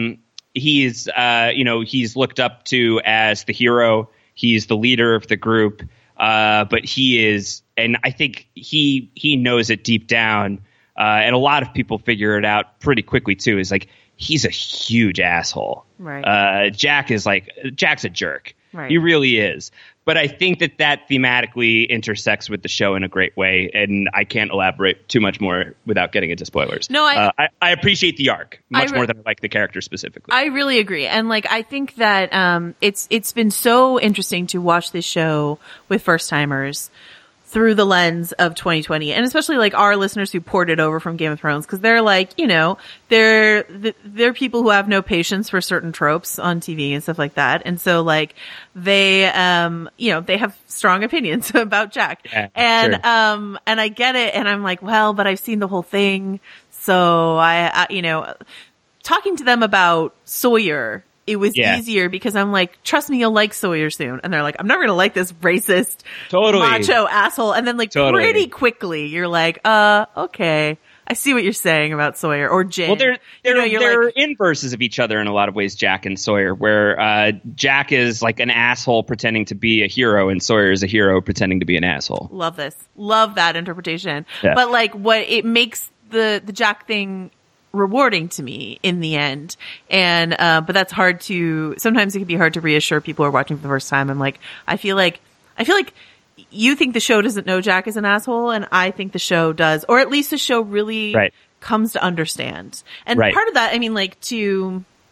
he's looked up to as the hero. He's the leader of the group, but he is, and I think he knows it deep down. And a lot of people figure it out pretty quickly too. Is like he's a huge asshole. Right. Jack's a jerk. Right. He really is. But I think that thematically intersects with the show in a great way, and I can't elaborate too much more without getting into spoilers. No, I appreciate the arc much more than I like the character specifically. I really agree. And like I think that it's been so interesting to watch this show with first timers through the lens of 2020, and especially like our listeners who ported over from Game of Thrones, because they're like, they're people who have no patience for certain tropes on TV and stuff like that, and so like they have strong opinions about Jack, and sure. And I get it, and I'm like, well, but I've seen the whole thing, so I talking to them about Sawyer, it was easier because I'm like, trust me, you'll like Sawyer soon. And they're like, I'm never going to like this racist, macho asshole. And then like pretty quickly, you're like, okay, I see what you're saying about Sawyer or Jin. Well, they're inverses of each other in a lot of ways, Jack and Sawyer, where Jack is like an asshole pretending to be a hero, and Sawyer is a hero pretending to be an asshole. Love this. Love that interpretation. Yeah. But like what it makes the Jack thing rewarding to me in the end. And, but that's hard sometimes it can be hard to reassure people who are watching for the first time. I'm like, I feel like you think the show doesn't know Jack is an asshole, and I think the show does, or at least the show really comes to understand. And part of that, I mean, like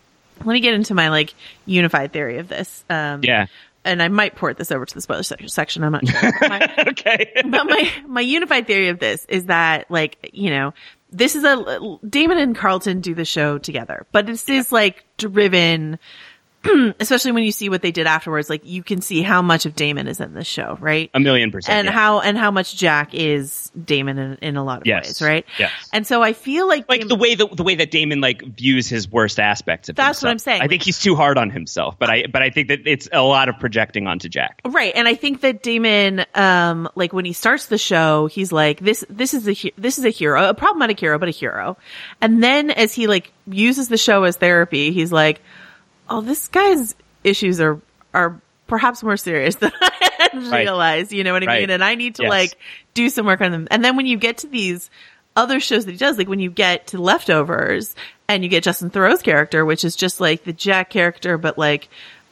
let me get into my like unified theory of this. Yeah. And I might port this over to the spoiler section. I'm not sure. Okay. But my unified theory of this is that, like, you know, this is Damon and Carlton do the show together, but this is like driven, especially when you see what they did afterwards. Like, you can see how much of Damon is in this show, right? 1,000,000%. And how much Jack is Damon in a lot of ways, right? Yes. And so I feel like the way that Damon like views his worst aspects of that's himself. what I'm saying. I think he's too hard on himself, but I think that it's a lot of projecting onto Jack. Right. And I think that Damon, like when he starts the show, he's like, this is a hero, a problematic hero, but a hero. And then as he like uses the show as therapy, he's like, oh, this guy's issues are perhaps more serious than I had realized. You know what I mean? And I need to like do some work on them. And then when you get to these other shows that he does, like when you get to Leftovers and you get Justin Theroux's character, which is just like the Jack character, but like,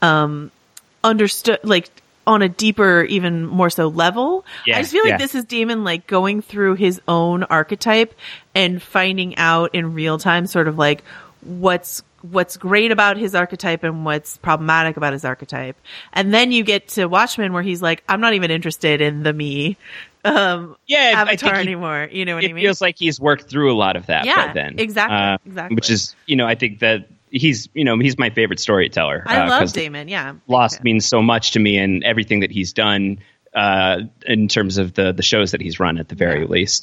understood, like on a deeper, even more so level. I just feel like this is Damon like going through his own archetype and finding out in real time sort of like what's great about his archetype and what's problematic about his archetype. And then you get to Watchmen where he's like, I'm not even interested in the me avatar anymore. You know what I mean? It feels like he's worked through a lot of that by then. Exactly. Which is, you know, I think that he's my favorite storyteller. I love Damon. Yeah. Lost means so much to me, and everything that he's done in terms of the shows that he's run at the very least.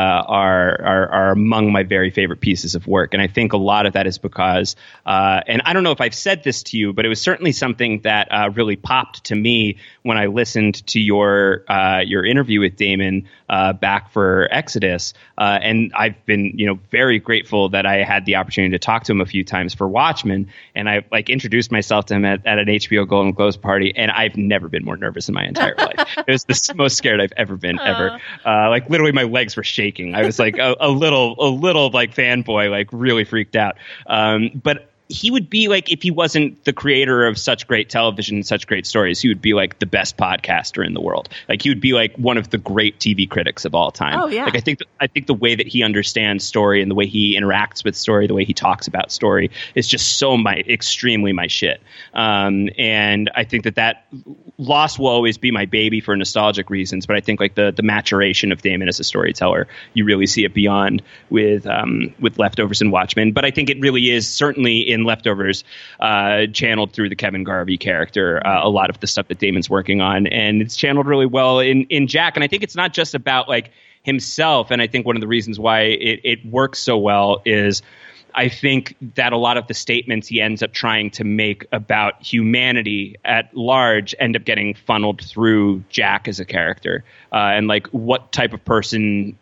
Are among my very favorite pieces of work. And I think a lot of that is because, and I don't know if I've said this to you, but it was certainly something that really popped to me when I listened to your interview with Damon back for Exodus. And I've been, you know, very grateful that I had the opportunity to talk to him a few times for Watchmen. And I like introduced myself to him at an HBO Golden Globes party, and I've never been more nervous in my entire life. It was the most scared I've ever been, ever. Like literally my legs were shaking. I was like a little like fanboy, like really freaked out. But he would be like, if he wasn't the creator of such great television and such great stories, he would be like the best podcaster in the world. Like he would be like one of the great TV critics of all time. Oh yeah. Like I think the way that he understands story and the way he interacts with story, the way he talks about story is just so extremely my shit. And I think that Lost will always be my baby for nostalgic reasons, but I think like the maturation of Damon as a storyteller, you really see it beyond with Leftovers and Watchmen. But I think it really is certainly in Leftovers channeled through the Kevin Garvey character, a lot of the stuff that Damon's working on, and it's channeled really well in Jack. And I think it's not just about like himself, and I think one of the reasons why it works so well is I think that a lot of the statements he ends up trying to make about humanity at large end up getting funneled through Jack as a character, and like what type of person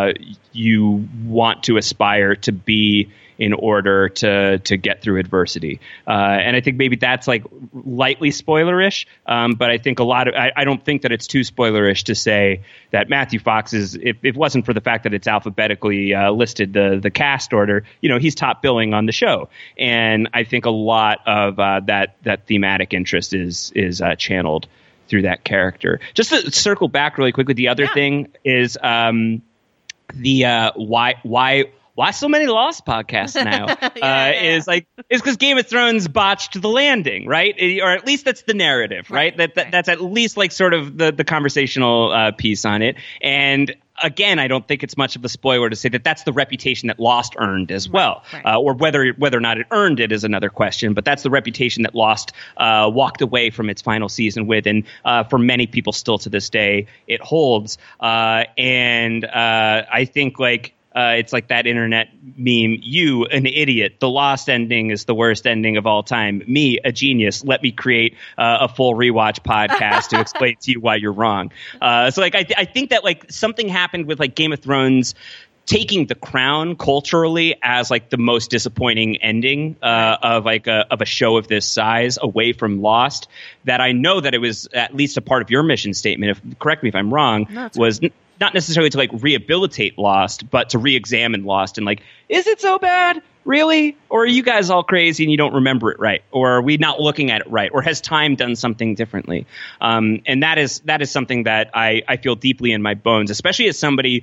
you want to aspire to be in order to get through adversity. And I think maybe that's like lightly spoilerish, but I think I don't think that it's too spoilerish to say that Matthew Fox is, if it wasn't for the fact that it's alphabetically listed the cast order, you know, he's top billing on the show. And I think a lot of that thematic interest is channeled through that character. Just to circle back really quickly, the other thing is why so many Lost podcasts now? Is because Game of Thrones botched the landing, right? Or at least that's the narrative, right? That's at least like sort of the conversational piece on it. And again, I don't think it's much of a spoiler to say that that's the reputation that Lost earned as well. Right. Or whether or not it earned it is another question. But that's the reputation that Lost walked away from its final season with, and for many people still to this day it holds. And I think like. It's like that internet meme, you, an idiot. The Lost ending is the worst ending of all time. Me, a genius. Let me create a full rewatch podcast to explain to you why you're wrong. So like I think that like something happened with like Game of Thrones taking the crown culturally as like the most disappointing ending of a show of this size away from Lost, that I know that it was at least a part of your mission statement, correct me if I'm wrong, was not necessarily to like rehabilitate Lost, but to re-examine Lost and like, is it so bad? Really? Or are you guys all crazy and you don't remember it right? Or are we not looking at it right? Or has time done something differently? And that is something that I feel deeply in my bones, especially as somebody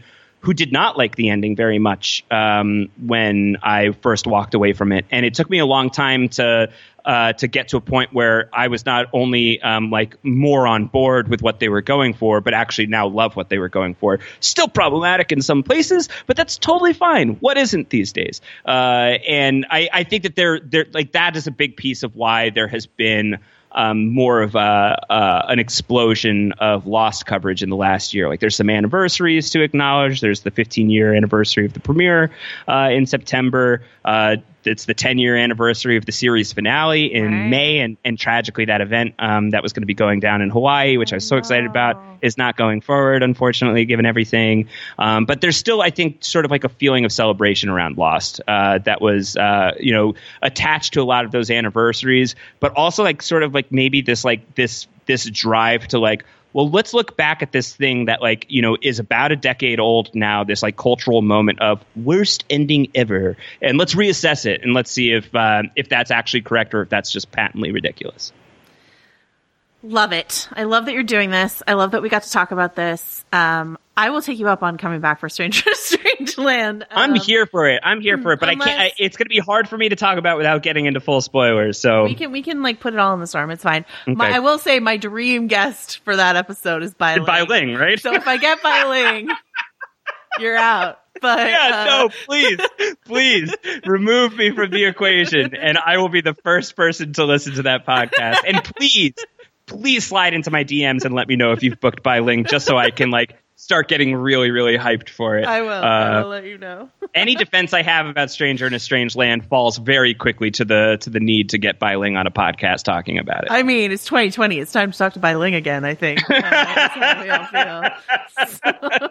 who did not like the ending very much when I first walked away from it. And it took me a long time to get to a point where I was not only like more on board with what they were going for, but actually now love what they were going for. Still problematic in some places, but that's totally fine. What isn't these days? And I think that they're like, that is a big piece of why there has been more of an explosion of Lost coverage in the last year. Like, there's some anniversaries to acknowledge. There's the 15-year anniversary of the premiere in September. It's the 10-year anniversary of the series finale in May, and tragically that event that was going to be going down in Hawaii, which I was so excited about, is not going forward, unfortunately, given everything. But there's still, I think, sort of like a feeling of celebration around Lost that was, attached to a lot of those anniversaries, but also like sort of like maybe this drive to like, well, let's look back at this thing that, like, is about a decade old now, this like cultural moment of worst ending ever. And let's reassess it and let's see if that's actually correct or if that's just patently ridiculous. Love it. I love that you're doing this. I love that we got to talk about this. I will take you up on coming back for Strangeland. I'm here for it. But I can't. It's going to be hard for me to talk about without getting into full spoilers. So we can like put it all in the storm. It's fine. Okay. I will say my dream guest for that episode is Bai Ling. Bai Ling, right? So if I get Bai Ling, you're out. But no, please remove me from the equation, and I will be the first person to listen to that podcast. And please slide into my DMs and let me know if you've booked Bai Ling, just so I can like start getting really, really hyped for it. I will let you know. Any defense I have about Stranger in a Strange Land falls very quickly to the need to get Bai Ling on a podcast talking about it. I mean, it's 2020. It's time to talk to Bai Ling again, I think. That's how we all feel.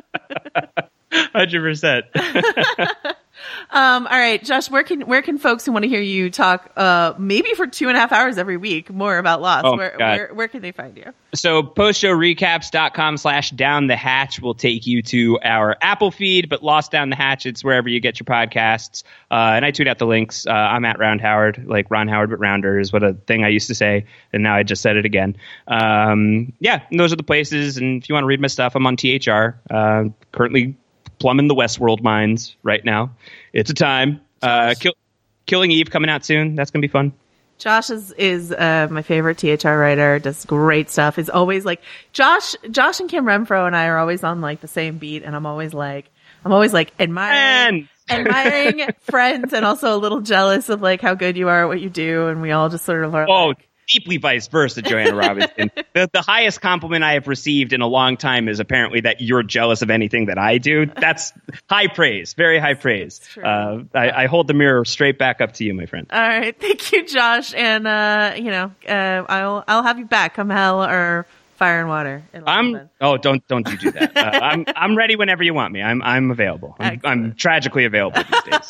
100%. All right, Josh, where can folks who want to hear you talk maybe for 2.5 hours every week more about Lost, where can they find you? So postshowrecaps.com/down the hatch will take you to our Apple feed, but Lost Down the Hatch, it's wherever you get your podcasts. And I tweet out the links. I'm at Round Howard, like Ron Howard but rounder is what a thing I used to say, and now I just said it again. And those are the places. And if you want to read my stuff, I'm on THR, currently plumbing the Westworld mines right now. It's a time. Killing Eve coming out soon. That's going to be fun. Josh is my favorite THR writer. Does great stuff. Is always like Josh and Kim Renfro and I are always on like the same beat, and I'm always like admiring friends, and also a little jealous of like how good you are at what you do, and we all just sort of are. Deeply vice versa, Joanna Robinson. The highest compliment I have received in a long time is apparently that you're jealous of anything that I do. That's high praise, very high praise. I hold the mirror straight back up to you, my friend. All right, thank you, Josh, and I'll have you back, come hell or fire and water. Don't you do that. I'm ready whenever you want me. I'm available. I'm tragically available these days.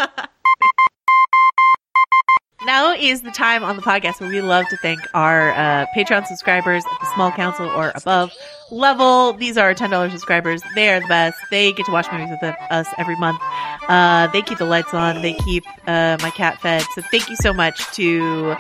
Now is the time on the podcast where we love to thank our Patreon subscribers at the small council or above level. These are our $10 subscribers. They are the best. They get to watch movies with us every month. They keep the lights on. They keep my cat fed. So thank you so much to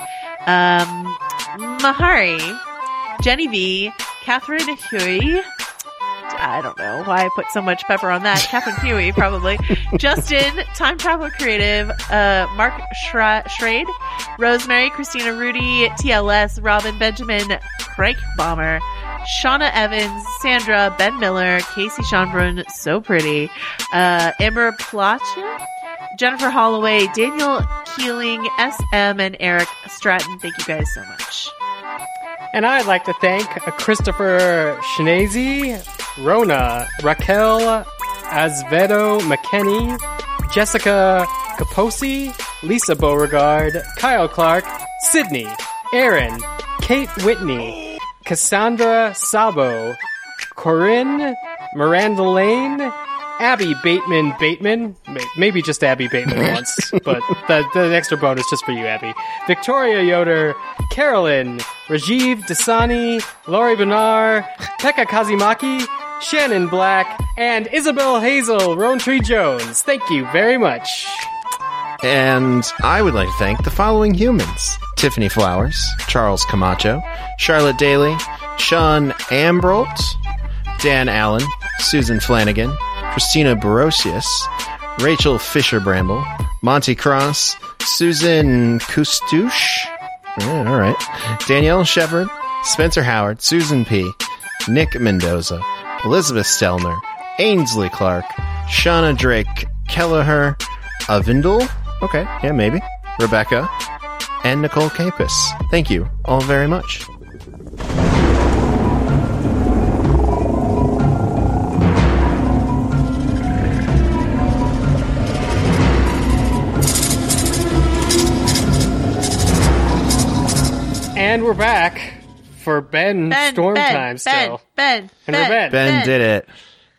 Mahari, Jenny V, Catherine Huey. I don't know why I put so much pepper on that. Catherine Huey, probably. Justin, Time Traveler Creative, Mark Schrade, Rosemary, Christina Rudy, TLS, Robin, Benjamin, Craig Bomber, Shauna Evans, Sandra, Ben Miller, Casey Schonbrun, so pretty, Amber Plotcha, Jennifer Holloway, Daniel Keeling, SM, and Eric Stratton. Thank you guys so much. And I'd like to thank Christopher Schnazy, Rona, Raquel Azevedo McKenney, Jessica Caposi, Lisa Beauregard, Kyle Clark, Sydney, Aaron, Kate Whitney, Cassandra Sabo, Corinne, Miranda Lane, Abby Bateman, maybe just Abby Bateman once, but the extra bonus just for you, Abby. Victoria Yoder, Carolyn, Rajiv Dasani, Laurie Benar, Pekka Kazimaki, Shannon Black, and Isabel Hazel Rowntree Jones. Thank you very much. And I would like to thank the following humans: Tiffany Flowers, Charles Camacho, Charlotte Daly, Sean Ambrolt, Dan Allen, Susan Flanagan, Christina Borosius, Rachel Fisher-Bramble, Monty Cross, Susan Kustouche, all right, Danielle Shepard, Spencer Howard, Susan P., Nick Mendoza, Elizabeth Stelner, Ainsley Clark, Shauna Drake Kelleher, Avindel, okay, yeah, maybe, Rebecca, and Nicole Capus. Thank you all very much. And we're back for Ben Storm Time still. Ben did it.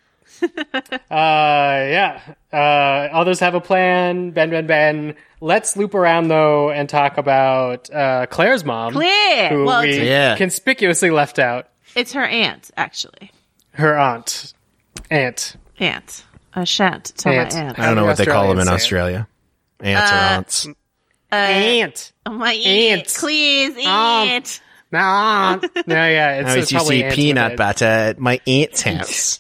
Yeah. Others have a plan. Ben. Let's loop around though and talk about Claire's mom. Claire! Who Well, we Yeah. conspicuously left out. It's her aunt, actually. Her aunt. Aunt. I shan't tell Aunt. my aunt. I don't know what they call them in Australians say it. Australia. Aunts or aunts. Aunt. Oh, my Aunt. aunt. Please, aunt. No, yeah, I always used to probably see aunt peanut with it. butter at my aunt's house.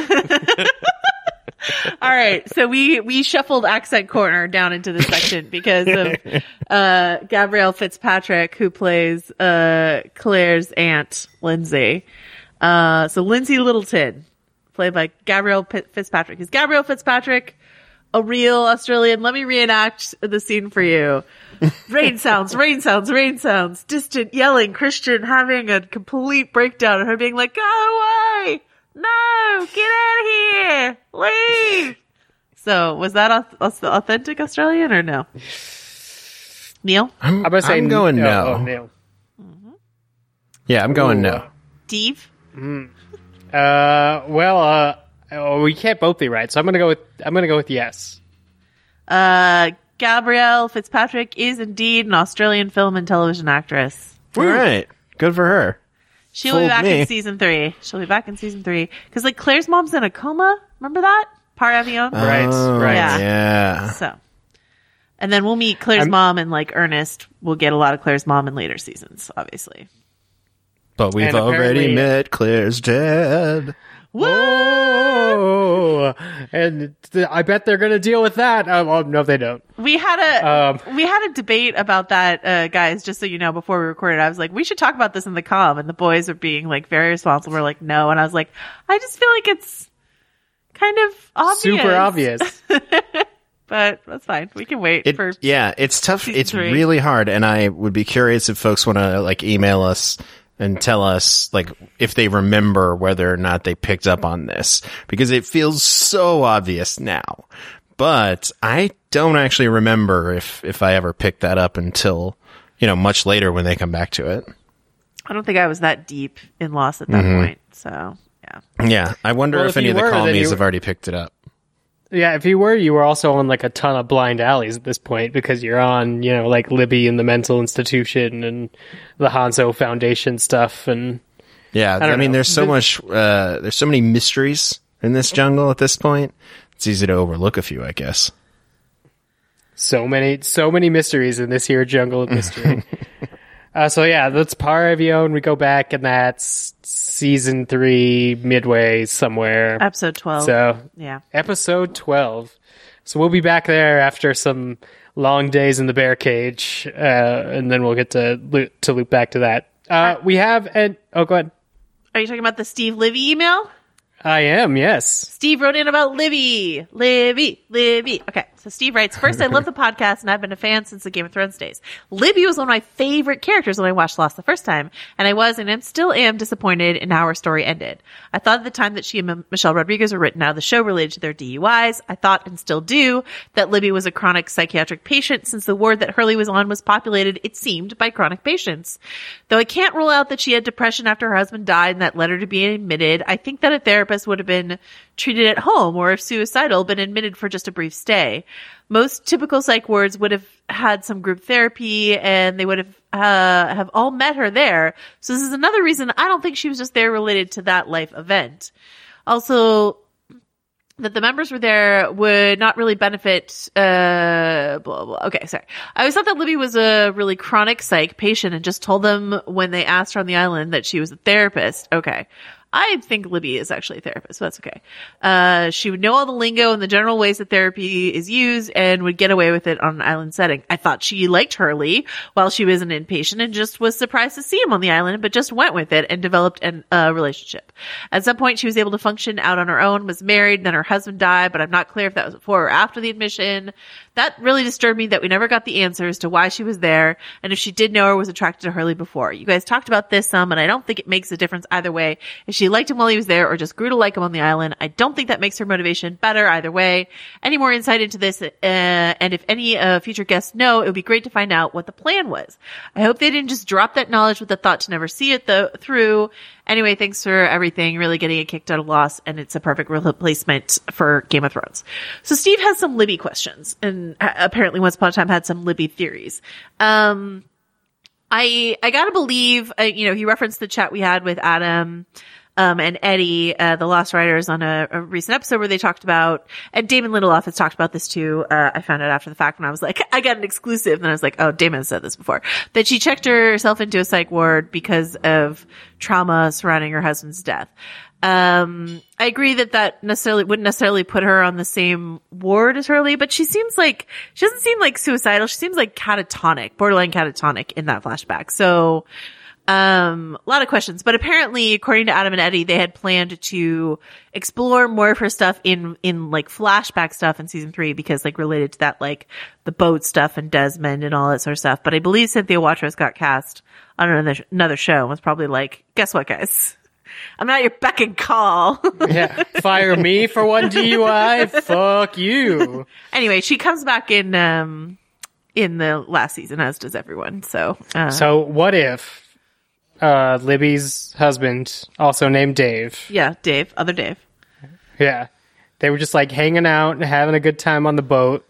All right, so we shuffled accent corner down into this section because of Gabrielle Fitzpatrick, who plays Claire's aunt, Lindsay. So Lindsay Littleton, played by Gabrielle Fitzpatrick. Is Gabrielle Fitzpatrick a real Australian? Let me reenact the scene for you. Rain sounds, distant yelling, Christian having a complete breakdown and her being like, go away! No! Get out of here! Leave! So, was that authentic Australian or no? Neil? I'm say going no. Oh, Neil. Yeah, I'm going no. Steve? We can't both be right, so I'm gonna go with yes. Gabrielle Fitzpatrick is indeed an Australian film and television actress. All right. Good for her. She'll be Fooled back me. in season 3. Because, like, Claire's mom's in a coma. Remember that? Par avion? Right. Yeah. So. And then we'll meet Claire's mom and, like, Ernest. We'll get a lot of Claire's mom in later seasons, obviously. But we've And already apparently- met Claire's dad. Whoa! And I bet they're gonna deal with that. No, they don't. We had a debate about that, guys, just so you know, before we recorded. I was like, we should talk about this in the comm, and the boys are being, like, very responsible. We're like, no. And I was like, I just feel like it's kind of obvious. Super obvious. But that's fine. We can wait for It's tough. season It's 3. really hard. And I would be curious if folks want to, like, email us and tell us, like, if they remember whether or not they picked up on this, because it feels so obvious now. But I don't actually remember if I ever picked that up until, much later when they come back to it. I don't think I was that deep in Lost at that point. So, yeah. Yeah. I wonder Well, if if any you of the were, then colonies you- have already picked it up. Yeah, if you were also on like a ton of blind alleys at this point because you're on, like Libby and the mental institution and the Hanso Foundation stuff and Yeah. I mean, know. there's so much, there's so many mysteries in this jungle at this point. It's easy to overlook a few, I guess. so many mysteries in this here jungle of mystery. So yeah, that's Par Avion. We go back and that's season 3 midway somewhere. Episode 12. So yeah. episode 12. So we'll be back there after some long days in the bear cage, and then we'll get to loop back to that. We have go ahead. Are you talking about the Steve Livy email? I am, yes. Steve wrote in about Libby. Okay, so Steve writes, first, I love the podcast and I've been a fan since the Game of Thrones days. Libby was one of my favorite characters when I watched Lost the first time, and I was and still am disappointed in how her story ended. I thought at the time that she and Michelle Rodriguez were written out of the show related to their DUIs. I thought, and still do, that Libby was a chronic psychiatric patient since the ward that Hurley was on was populated, it seemed, by chronic patients. Though I can't rule out that she had depression after her husband died and that led her to being admitted, I think that a therapist would have been treated at home, or if suicidal, been admitted for just a brief stay. Most typical psych wards would have had some group therapy, and they would have all met her there. So this is another reason I don't think she was just there related to that life event. Also, that the members were there would not really benefit, blah, blah. Okay, sorry. I always thought that Libby was a really chronic psych patient and just told them when they asked her on the island that she was a therapist. Okay. I think Libby is actually a therapist, so that's okay. She would know all the lingo and the general ways that therapy is used and would get away with it on an island setting. I thought she liked Hurley while she was an inpatient and just was surprised to see him on the island, but just went with it and developed a relationship. At some point, she was able to function out on her own, was married, then her husband died, but I'm not clear if that was before or after the admission. That really disturbed me that we never got the answers to why she was there and if she did know or was attracted to Hurley before. You guys talked about this some, and I don't think it makes a difference either way. If she liked him while he was there or just grew to like him on the island, I don't think that makes her motivation better either way. Any more insight into this, and if any future guests know, it would be great to find out what the plan was. I hope they didn't just drop that knowledge with the thought to never see it through. Anyway, thanks for everything. Really getting a kick out of Lost, and it's a perfect replacement for Game of Thrones. So Steve has some Libby questions, and apparently Once Upon a Time had some Libby theories. I gotta believe, he referenced the chat we had with Adam, and Eddie, the Lost Writers, on a recent episode where they talked about, and Damon Lindelof has talked about this too. I found out after the fact when I was like, I got an exclusive. And I was like, oh, Damon said this before, that she checked herself into a psych ward because of trauma surrounding her husband's death. I agree that wouldn't necessarily put her on the same ward as Hurley, but she doesn't seem like suicidal. She seems like catatonic, borderline catatonic in that flashback. So, a lot of questions, but apparently, according to Adam and Eddie, they had planned to explore more of her stuff in like flashback stuff in season 3 because like related to that, like the boat stuff and Desmond and all that sort of stuff. But I believe Cynthia Watros got cast on another show and was probably like, guess what, guys? I'm not your beck and call. Yeah. Fire me for one DUI. Fuck you. Anyway, she comes back in the last season, as does everyone. So what if Libby's husband, also named Dave? Yeah, Dave. Other Dave. Yeah. They were just like hanging out and having a good time on the boat,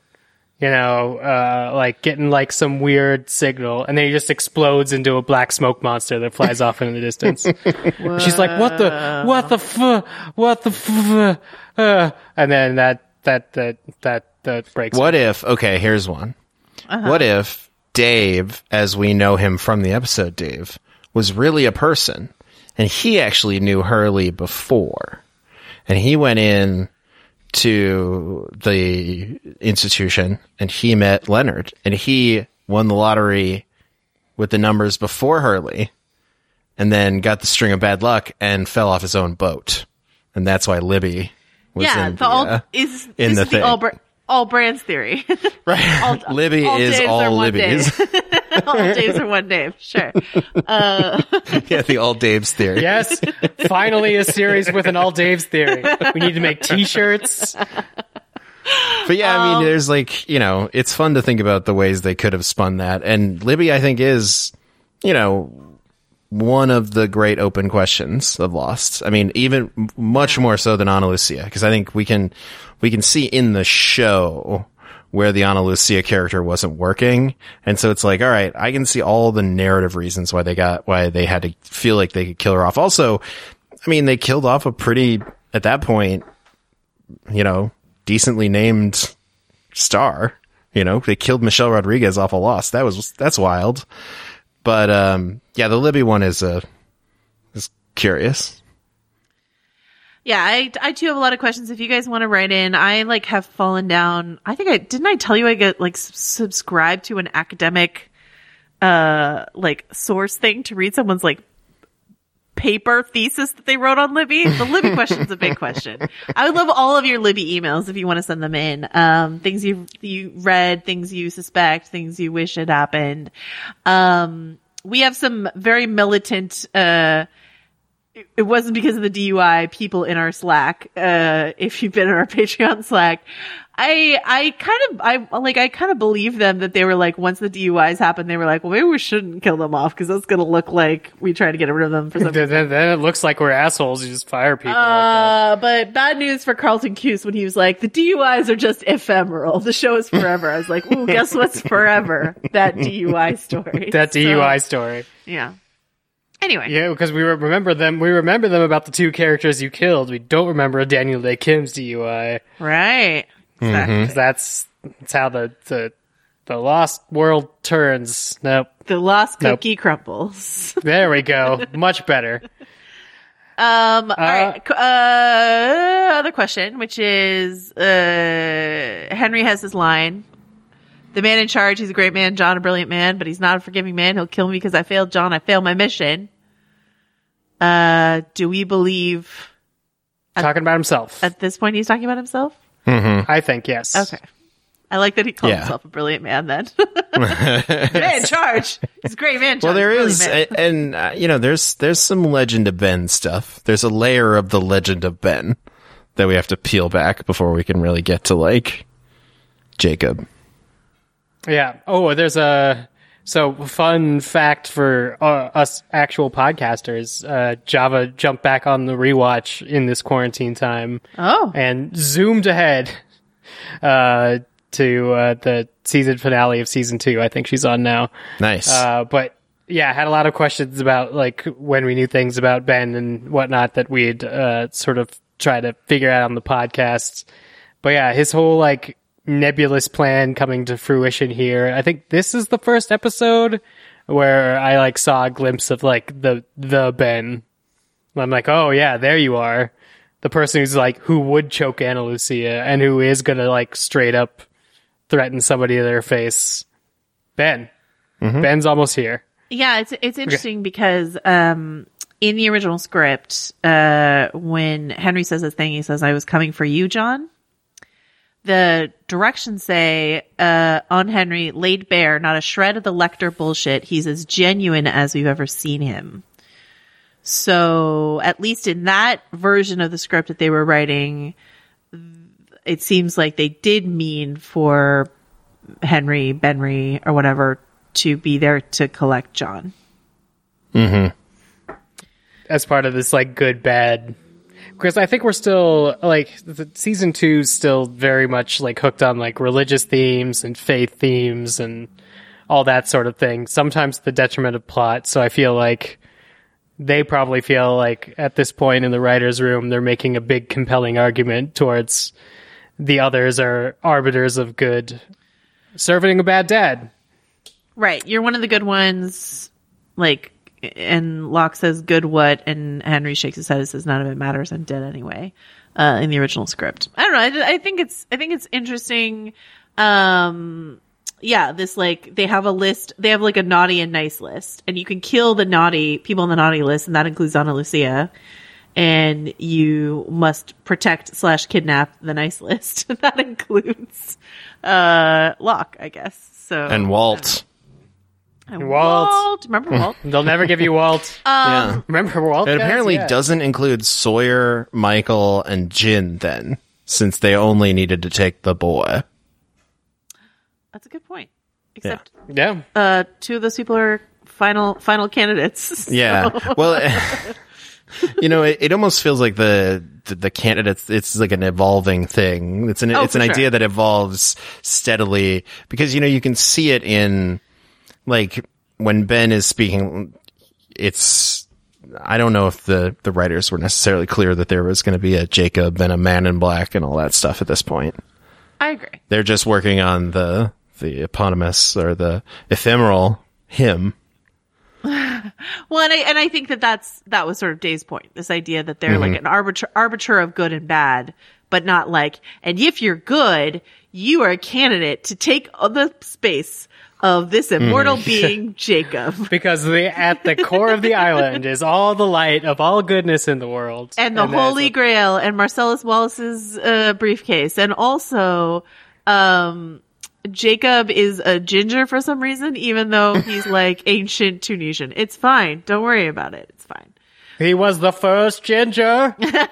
like getting like some weird signal, and then he just explodes into a black smoke monster that flies off into the distance. She's like, what the and then that breaks. What if, okay, here's one. What if Dave, as we know him from the episode Dave, was really a person, and he actually knew Hurley before, and he went in to the institution and he met Leonard, and he won the lottery with the numbers before Hurley, and then got the string of bad luck and fell off his own boat, and that's why Libby was in the thing. All Brands theory. Right. Libby is all Libby's. All Daves are one Dave. Sure. Yeah, the all Daves theory. Yes. Finally a series with an all Daves theory. We need to make t-shirts. But yeah, I mean, there's like, it's fun to think about the ways they could have spun that. And Libby, I think, is, one of the great open questions of Lost. I mean, even much more so than Ana Lucia, because I think we can see in the show where the Ana Lucia character wasn't working. And so it's like, all right, I can see all the narrative reasons why they had to feel like they could kill her off. Also, I mean, they killed off a pretty, at that point, decently named star. They killed Michelle Rodriguez off of Lost. That's wild. But, yeah, the Libby one is curious. Yeah, I too have a lot of questions. If you guys want to write in, I have fallen down. I think didn't I tell you I get subscribed to an academic, source thing to read someone's paper thesis that they wrote on Libby. The Libby question is a big question. I would love all of your Libby emails if you want to send them in. Things you read, things you suspect, things you wish had happened. We have some very militant, it wasn't because of the DUI people in our Slack. If you've been in our Patreon Slack, I kind of believe them that they were like, once the DUIs happened, they were like, well, maybe we shouldn't kill them off because that's going to look like we try to get rid of them for some reason. Then it looks like we're assholes. You just fire people. But bad news for Carlton Cuse when he was like, the DUIs are just ephemeral. The show is forever. I was like, ooh, guess what's forever? That DUI story. That DUI story. Yeah. Anyway. Yeah, because we remember them about the two characters you killed. We don't remember Daniel Day Kim's DUI. Right. Exactly. Mm-hmm. That's how the Lost world turns. Nope. The Lost cookie crumbles. There we go. Much better. All right. Other question, which is, Henry has this line. The man in charge, he's a great man, John, a brilliant man, but he's not a forgiving man. He'll kill me because I failed John. I failed my mission. Do we believe... Talking about himself. At this point, he's talking about himself? Mm-hmm. I think, yes. Okay. I like that he called himself a brilliant man then. The man in charge. He's a great man, John. Well, there is, and there's some Legend of Ben stuff. There's a layer of the Legend of Ben that we have to peel back before we can really get to, like, Jacob. Yeah. Oh, there's so fun fact for us actual podcasters. Java jumped back on the rewatch in this quarantine time. Oh. And zoomed ahead to the season finale of season 2. I think she's on now. Nice. But yeah, had a lot of questions about like when we knew things about Ben and whatnot that we'd sort of try to figure out on the podcast. But yeah, his whole like nebulous plan coming to fruition here. I think this is the first episode where I like saw a glimpse of like the Ben. I'm like, oh yeah, there you are. The person who's like, who would choke Ana Lucia and who is gonna like straight up threaten somebody to their face. Ben. Mm-hmm. Ben's almost here. Yeah, it's interesting because in the original script, when Henry says this thing, he says, I was coming for you, John. The directions say, on Henry, laid bare, not a shred of the Lecter bullshit. He's as genuine as we've ever seen him. So, at least in that version of the script that they were writing, it seems like they did mean for Henry, Benry, or whatever, to be there to collect John. Mm-hmm. As part of this, like, good, bad... Because I think we're still, like, season 2's still very much, like, hooked on, like, religious themes and faith themes and all that sort of thing. Sometimes to the detriment of plot. So I feel like they probably feel like at this point in the writer's room, they're making a big, compelling argument towards the others are arbiters of good, serving a bad dad. Right. You're one of the good ones, like... And Locke says, good what? And Henry shakes his head and says, none of it matters. I'm dead anyway. In the original script. I don't know. I think it's interesting. Yeah, this like, they have a list, they have like a naughty and nice list. And you can kill the naughty, people on the naughty list, and that includes Ana Lucia. And you must protect / kidnap the nice list. That includes, Locke, I guess. So. And Walt. And Walt. Remember Walt? They'll never give you Walt. Yeah. Remember Walt? It guys? apparently Yeah. doesn't include Sawyer, Michael, and Jin then, since they only needed to take the boy. That's a good point. Except, yeah. 2 of those people are final candidates. So. Yeah. Well, it almost feels like the candidates, it's like an evolving thing. It's an idea that evolves steadily because, you can see it in, like, when Ben is speaking, I don't know if the writers were necessarily clear that there was going to be a Jacob and a Man in Black and all that stuff at this point. I agree. They're just working on the eponymous or the ephemeral him. Well, and I think that was sort of Dave's point. This idea that they're like an arbiter of good and bad, but not like, and if you're good, you are a candidate to take the space of this immortal being, Jacob. Because at the core of the island is all the light of all goodness in the world. And the Holy Grail and Marcellus Wallace's briefcase. And also, Jacob is a ginger for some reason, even though he's like ancient Tunisian. It's fine. Don't worry about it. It's fine. He was the first ginger.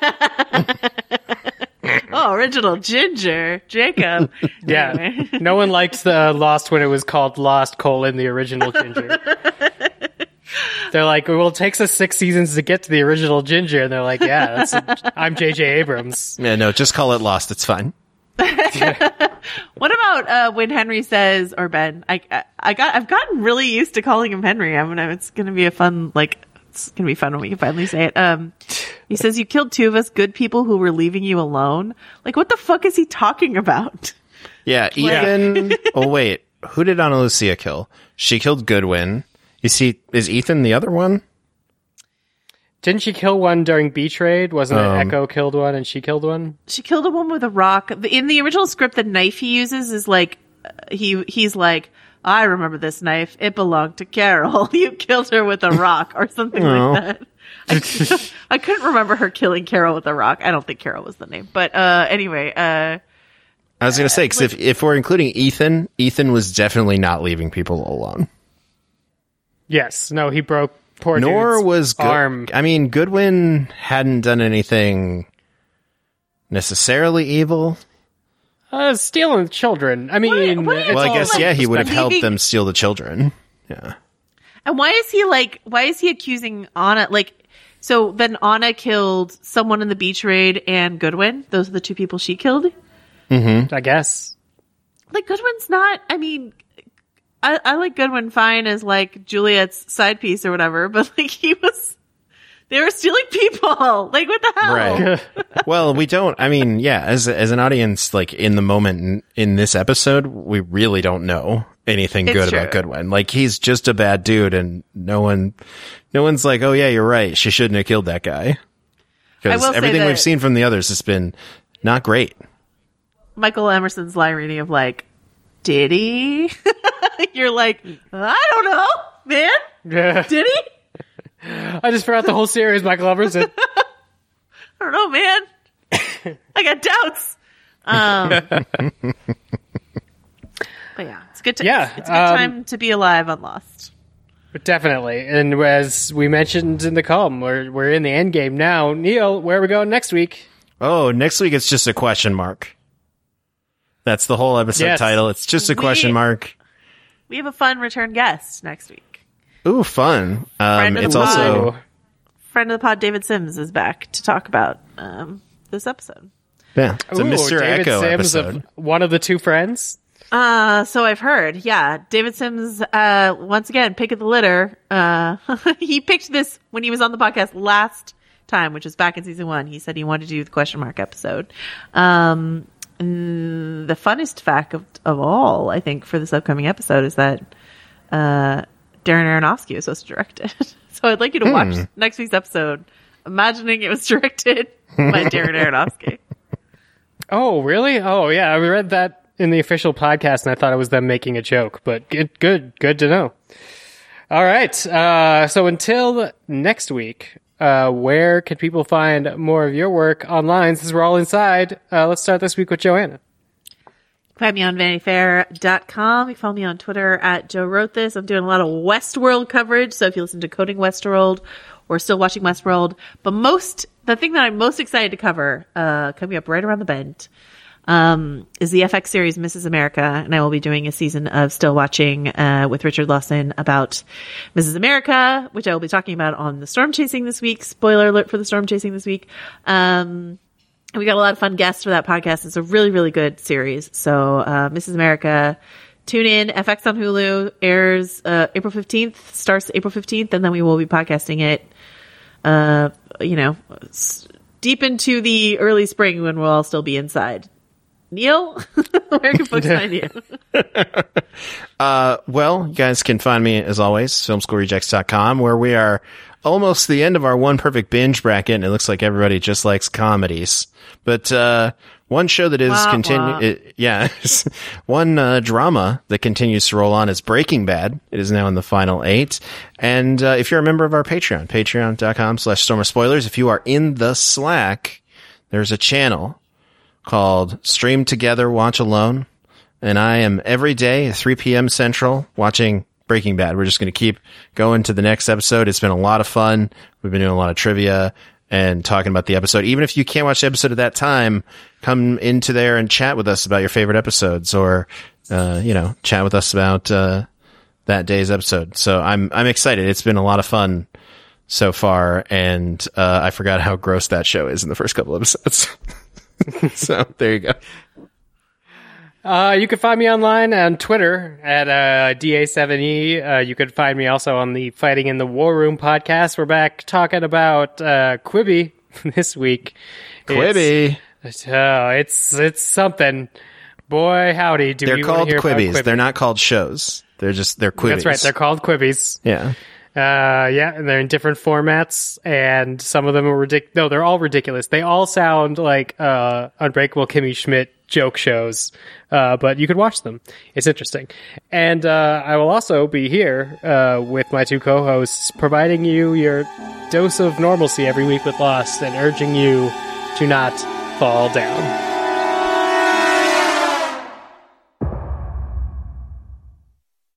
Oh, original ginger, Jacob. Yeah. Anyway. No one liked the Lost when it was called Lost: the original ginger. They're like, well, it takes us 6 seasons to get to the original ginger. And they're like, yeah, I'm J.J. Abrams. Yeah, no, just call it Lost. It's fine. What about when Henry says, or Ben? I've gotten really used to calling him Henry. It's gonna be it's gonna be fun when we can finally say it. He says, you killed 2 of us good people who were leaving you alone. Like, what the fuck is he talking about? Yeah, Ethan. Oh wait, who did Ana Lucia kill? She killed Goodwin. Is Ethan the other one? Didn't she kill one during Betrayed? Wasn't it Echo killed one and she killed one? She killed a woman with a rock. In the original script, the knife he uses is like, he's like, I remember this knife. It belonged to Carol. You killed her with a rock or something like that. I couldn't remember her killing Carol with a rock. I don't think Carol was the name. But anyway. I was going to say, because if we're including Ethan was definitely not leaving people alone. Yes. No, he broke poor Nor dude's was arm. I mean, Goodwin hadn't done anything necessarily evil. Stealing children. I mean, What Well, I guess, he would have helped leaving- them steal the children. Yeah. And why is he accusing Anna? So then Anna killed someone in the beach raid and Goodwin. Those are the two people she killed. I guess. Goodwin's not, I mean, I like Goodwin fine as Juliet's side piece or whatever, but they were stealing people. What the hell? Right. Well, we don't, I mean, as an audience, in the moment in this episode, we really don't know anything good about Goodwin. He's just a bad dude and no one's like, oh yeah, you're right. She shouldn't have killed that guy. Because everything we've seen from the others has been not great. Michael Emerson's line reading of did he? You're like, I don't know, man. Yeah. Did he? I just forgot the whole series, Michael Emerson. I don't know, man. I got doubts. But yeah, it's good. It's a good time to be alive on Lost. Definitely, and as we mentioned in the column, we're in the end game now. Neil, where are we going next week? Oh, next week it's just a question mark. That's the whole episode title. It's just a question mark. We have a fun return guest next week. Ooh, fun. It's also friend of the pod, David Sims, is back to talk about this episode. Yeah, it's a Mr. David Echo Sims episode. One of the two friends. So I've heard. Yeah, David Sims. Once again, pick of the litter. He picked this when he was on the podcast last time, which was back in season 1. He said he wanted to do the question mark episode. The funnest fact of all, I think, for this upcoming episode is that Darren Aronofsky is supposed to direct it. So I'd like you to watch next week's episode, imagining it was directed by Darren Aronofsky. Oh, really? Oh, yeah. I read that in the official podcast, and I thought it was them making a joke. But good to know. All right. So until next week, where can people find more of your work online since we're all inside? Let's start this week with Joanna. Find me on VanityFair.com. You can follow me on Twitter at Joe Wrote This. I'm doing a lot of Westworld coverage. So if you listen to Coding Westworld or still watching Westworld, but the thing that I'm most excited to cover, coming up right around the bend, is the FX series Mrs. America. And I will be doing a season of Still Watching, with Richard Lawson about Mrs. America, which I will be talking about on the Storm Chasing this week. Spoiler alert for the Storm Chasing this week. We got a lot of fun guests for that podcast. It's a really, really good series. So, Mrs. America, tune in. FX on Hulu airs, April 15th, starts April 15th, and then we will be podcasting it, deep into the early spring when we'll all still be inside. Neil, where can folks find you? Well, you guys can find me, as always, filmschoolrejects.com, where we are almost the end of our One Perfect Binge bracket, and it looks like everybody just likes comedies. But one show that is one drama that continues to roll on is Breaking Bad. It is now in the final 8. And if you're a member of our Patreon, patreon.com/StormOfSpoilers, if you are in the Slack, there's a channel called Stream Together, Watch Alone. And I am every day at 3 p.m. Central watching Breaking Bad. We're just going to keep going to the next episode. It's been a lot of fun. We've been doing a lot of trivia and talking about the episode. Even if you can't watch the episode at that time, come into there and chat with us about your favorite episodes, or, chat with us about, that day's episode. So I'm excited. It's been a lot of fun so far. And, I forgot how gross that show is in the first couple episodes. So there you go. You can find me online on Twitter at DA7E. You can find me also on the Fighting in the War Room podcast. We're back talking about Quibi this week. Quibi. It's something. Boy, howdy. They're called Quibbies. They're not called shows. They're Quibbies. That's right. They're called Quibbies. Yeah. Yeah, and they're in different formats, and some of them are ridiculous. No, they're all ridiculous. They all sound like Unbreakable Kimmy Schmidt joke shows, but you could watch them. It's interesting. And I will also be here with my two co-hosts, providing you your dose of normalcy every week with Lost and urging you to not fall down.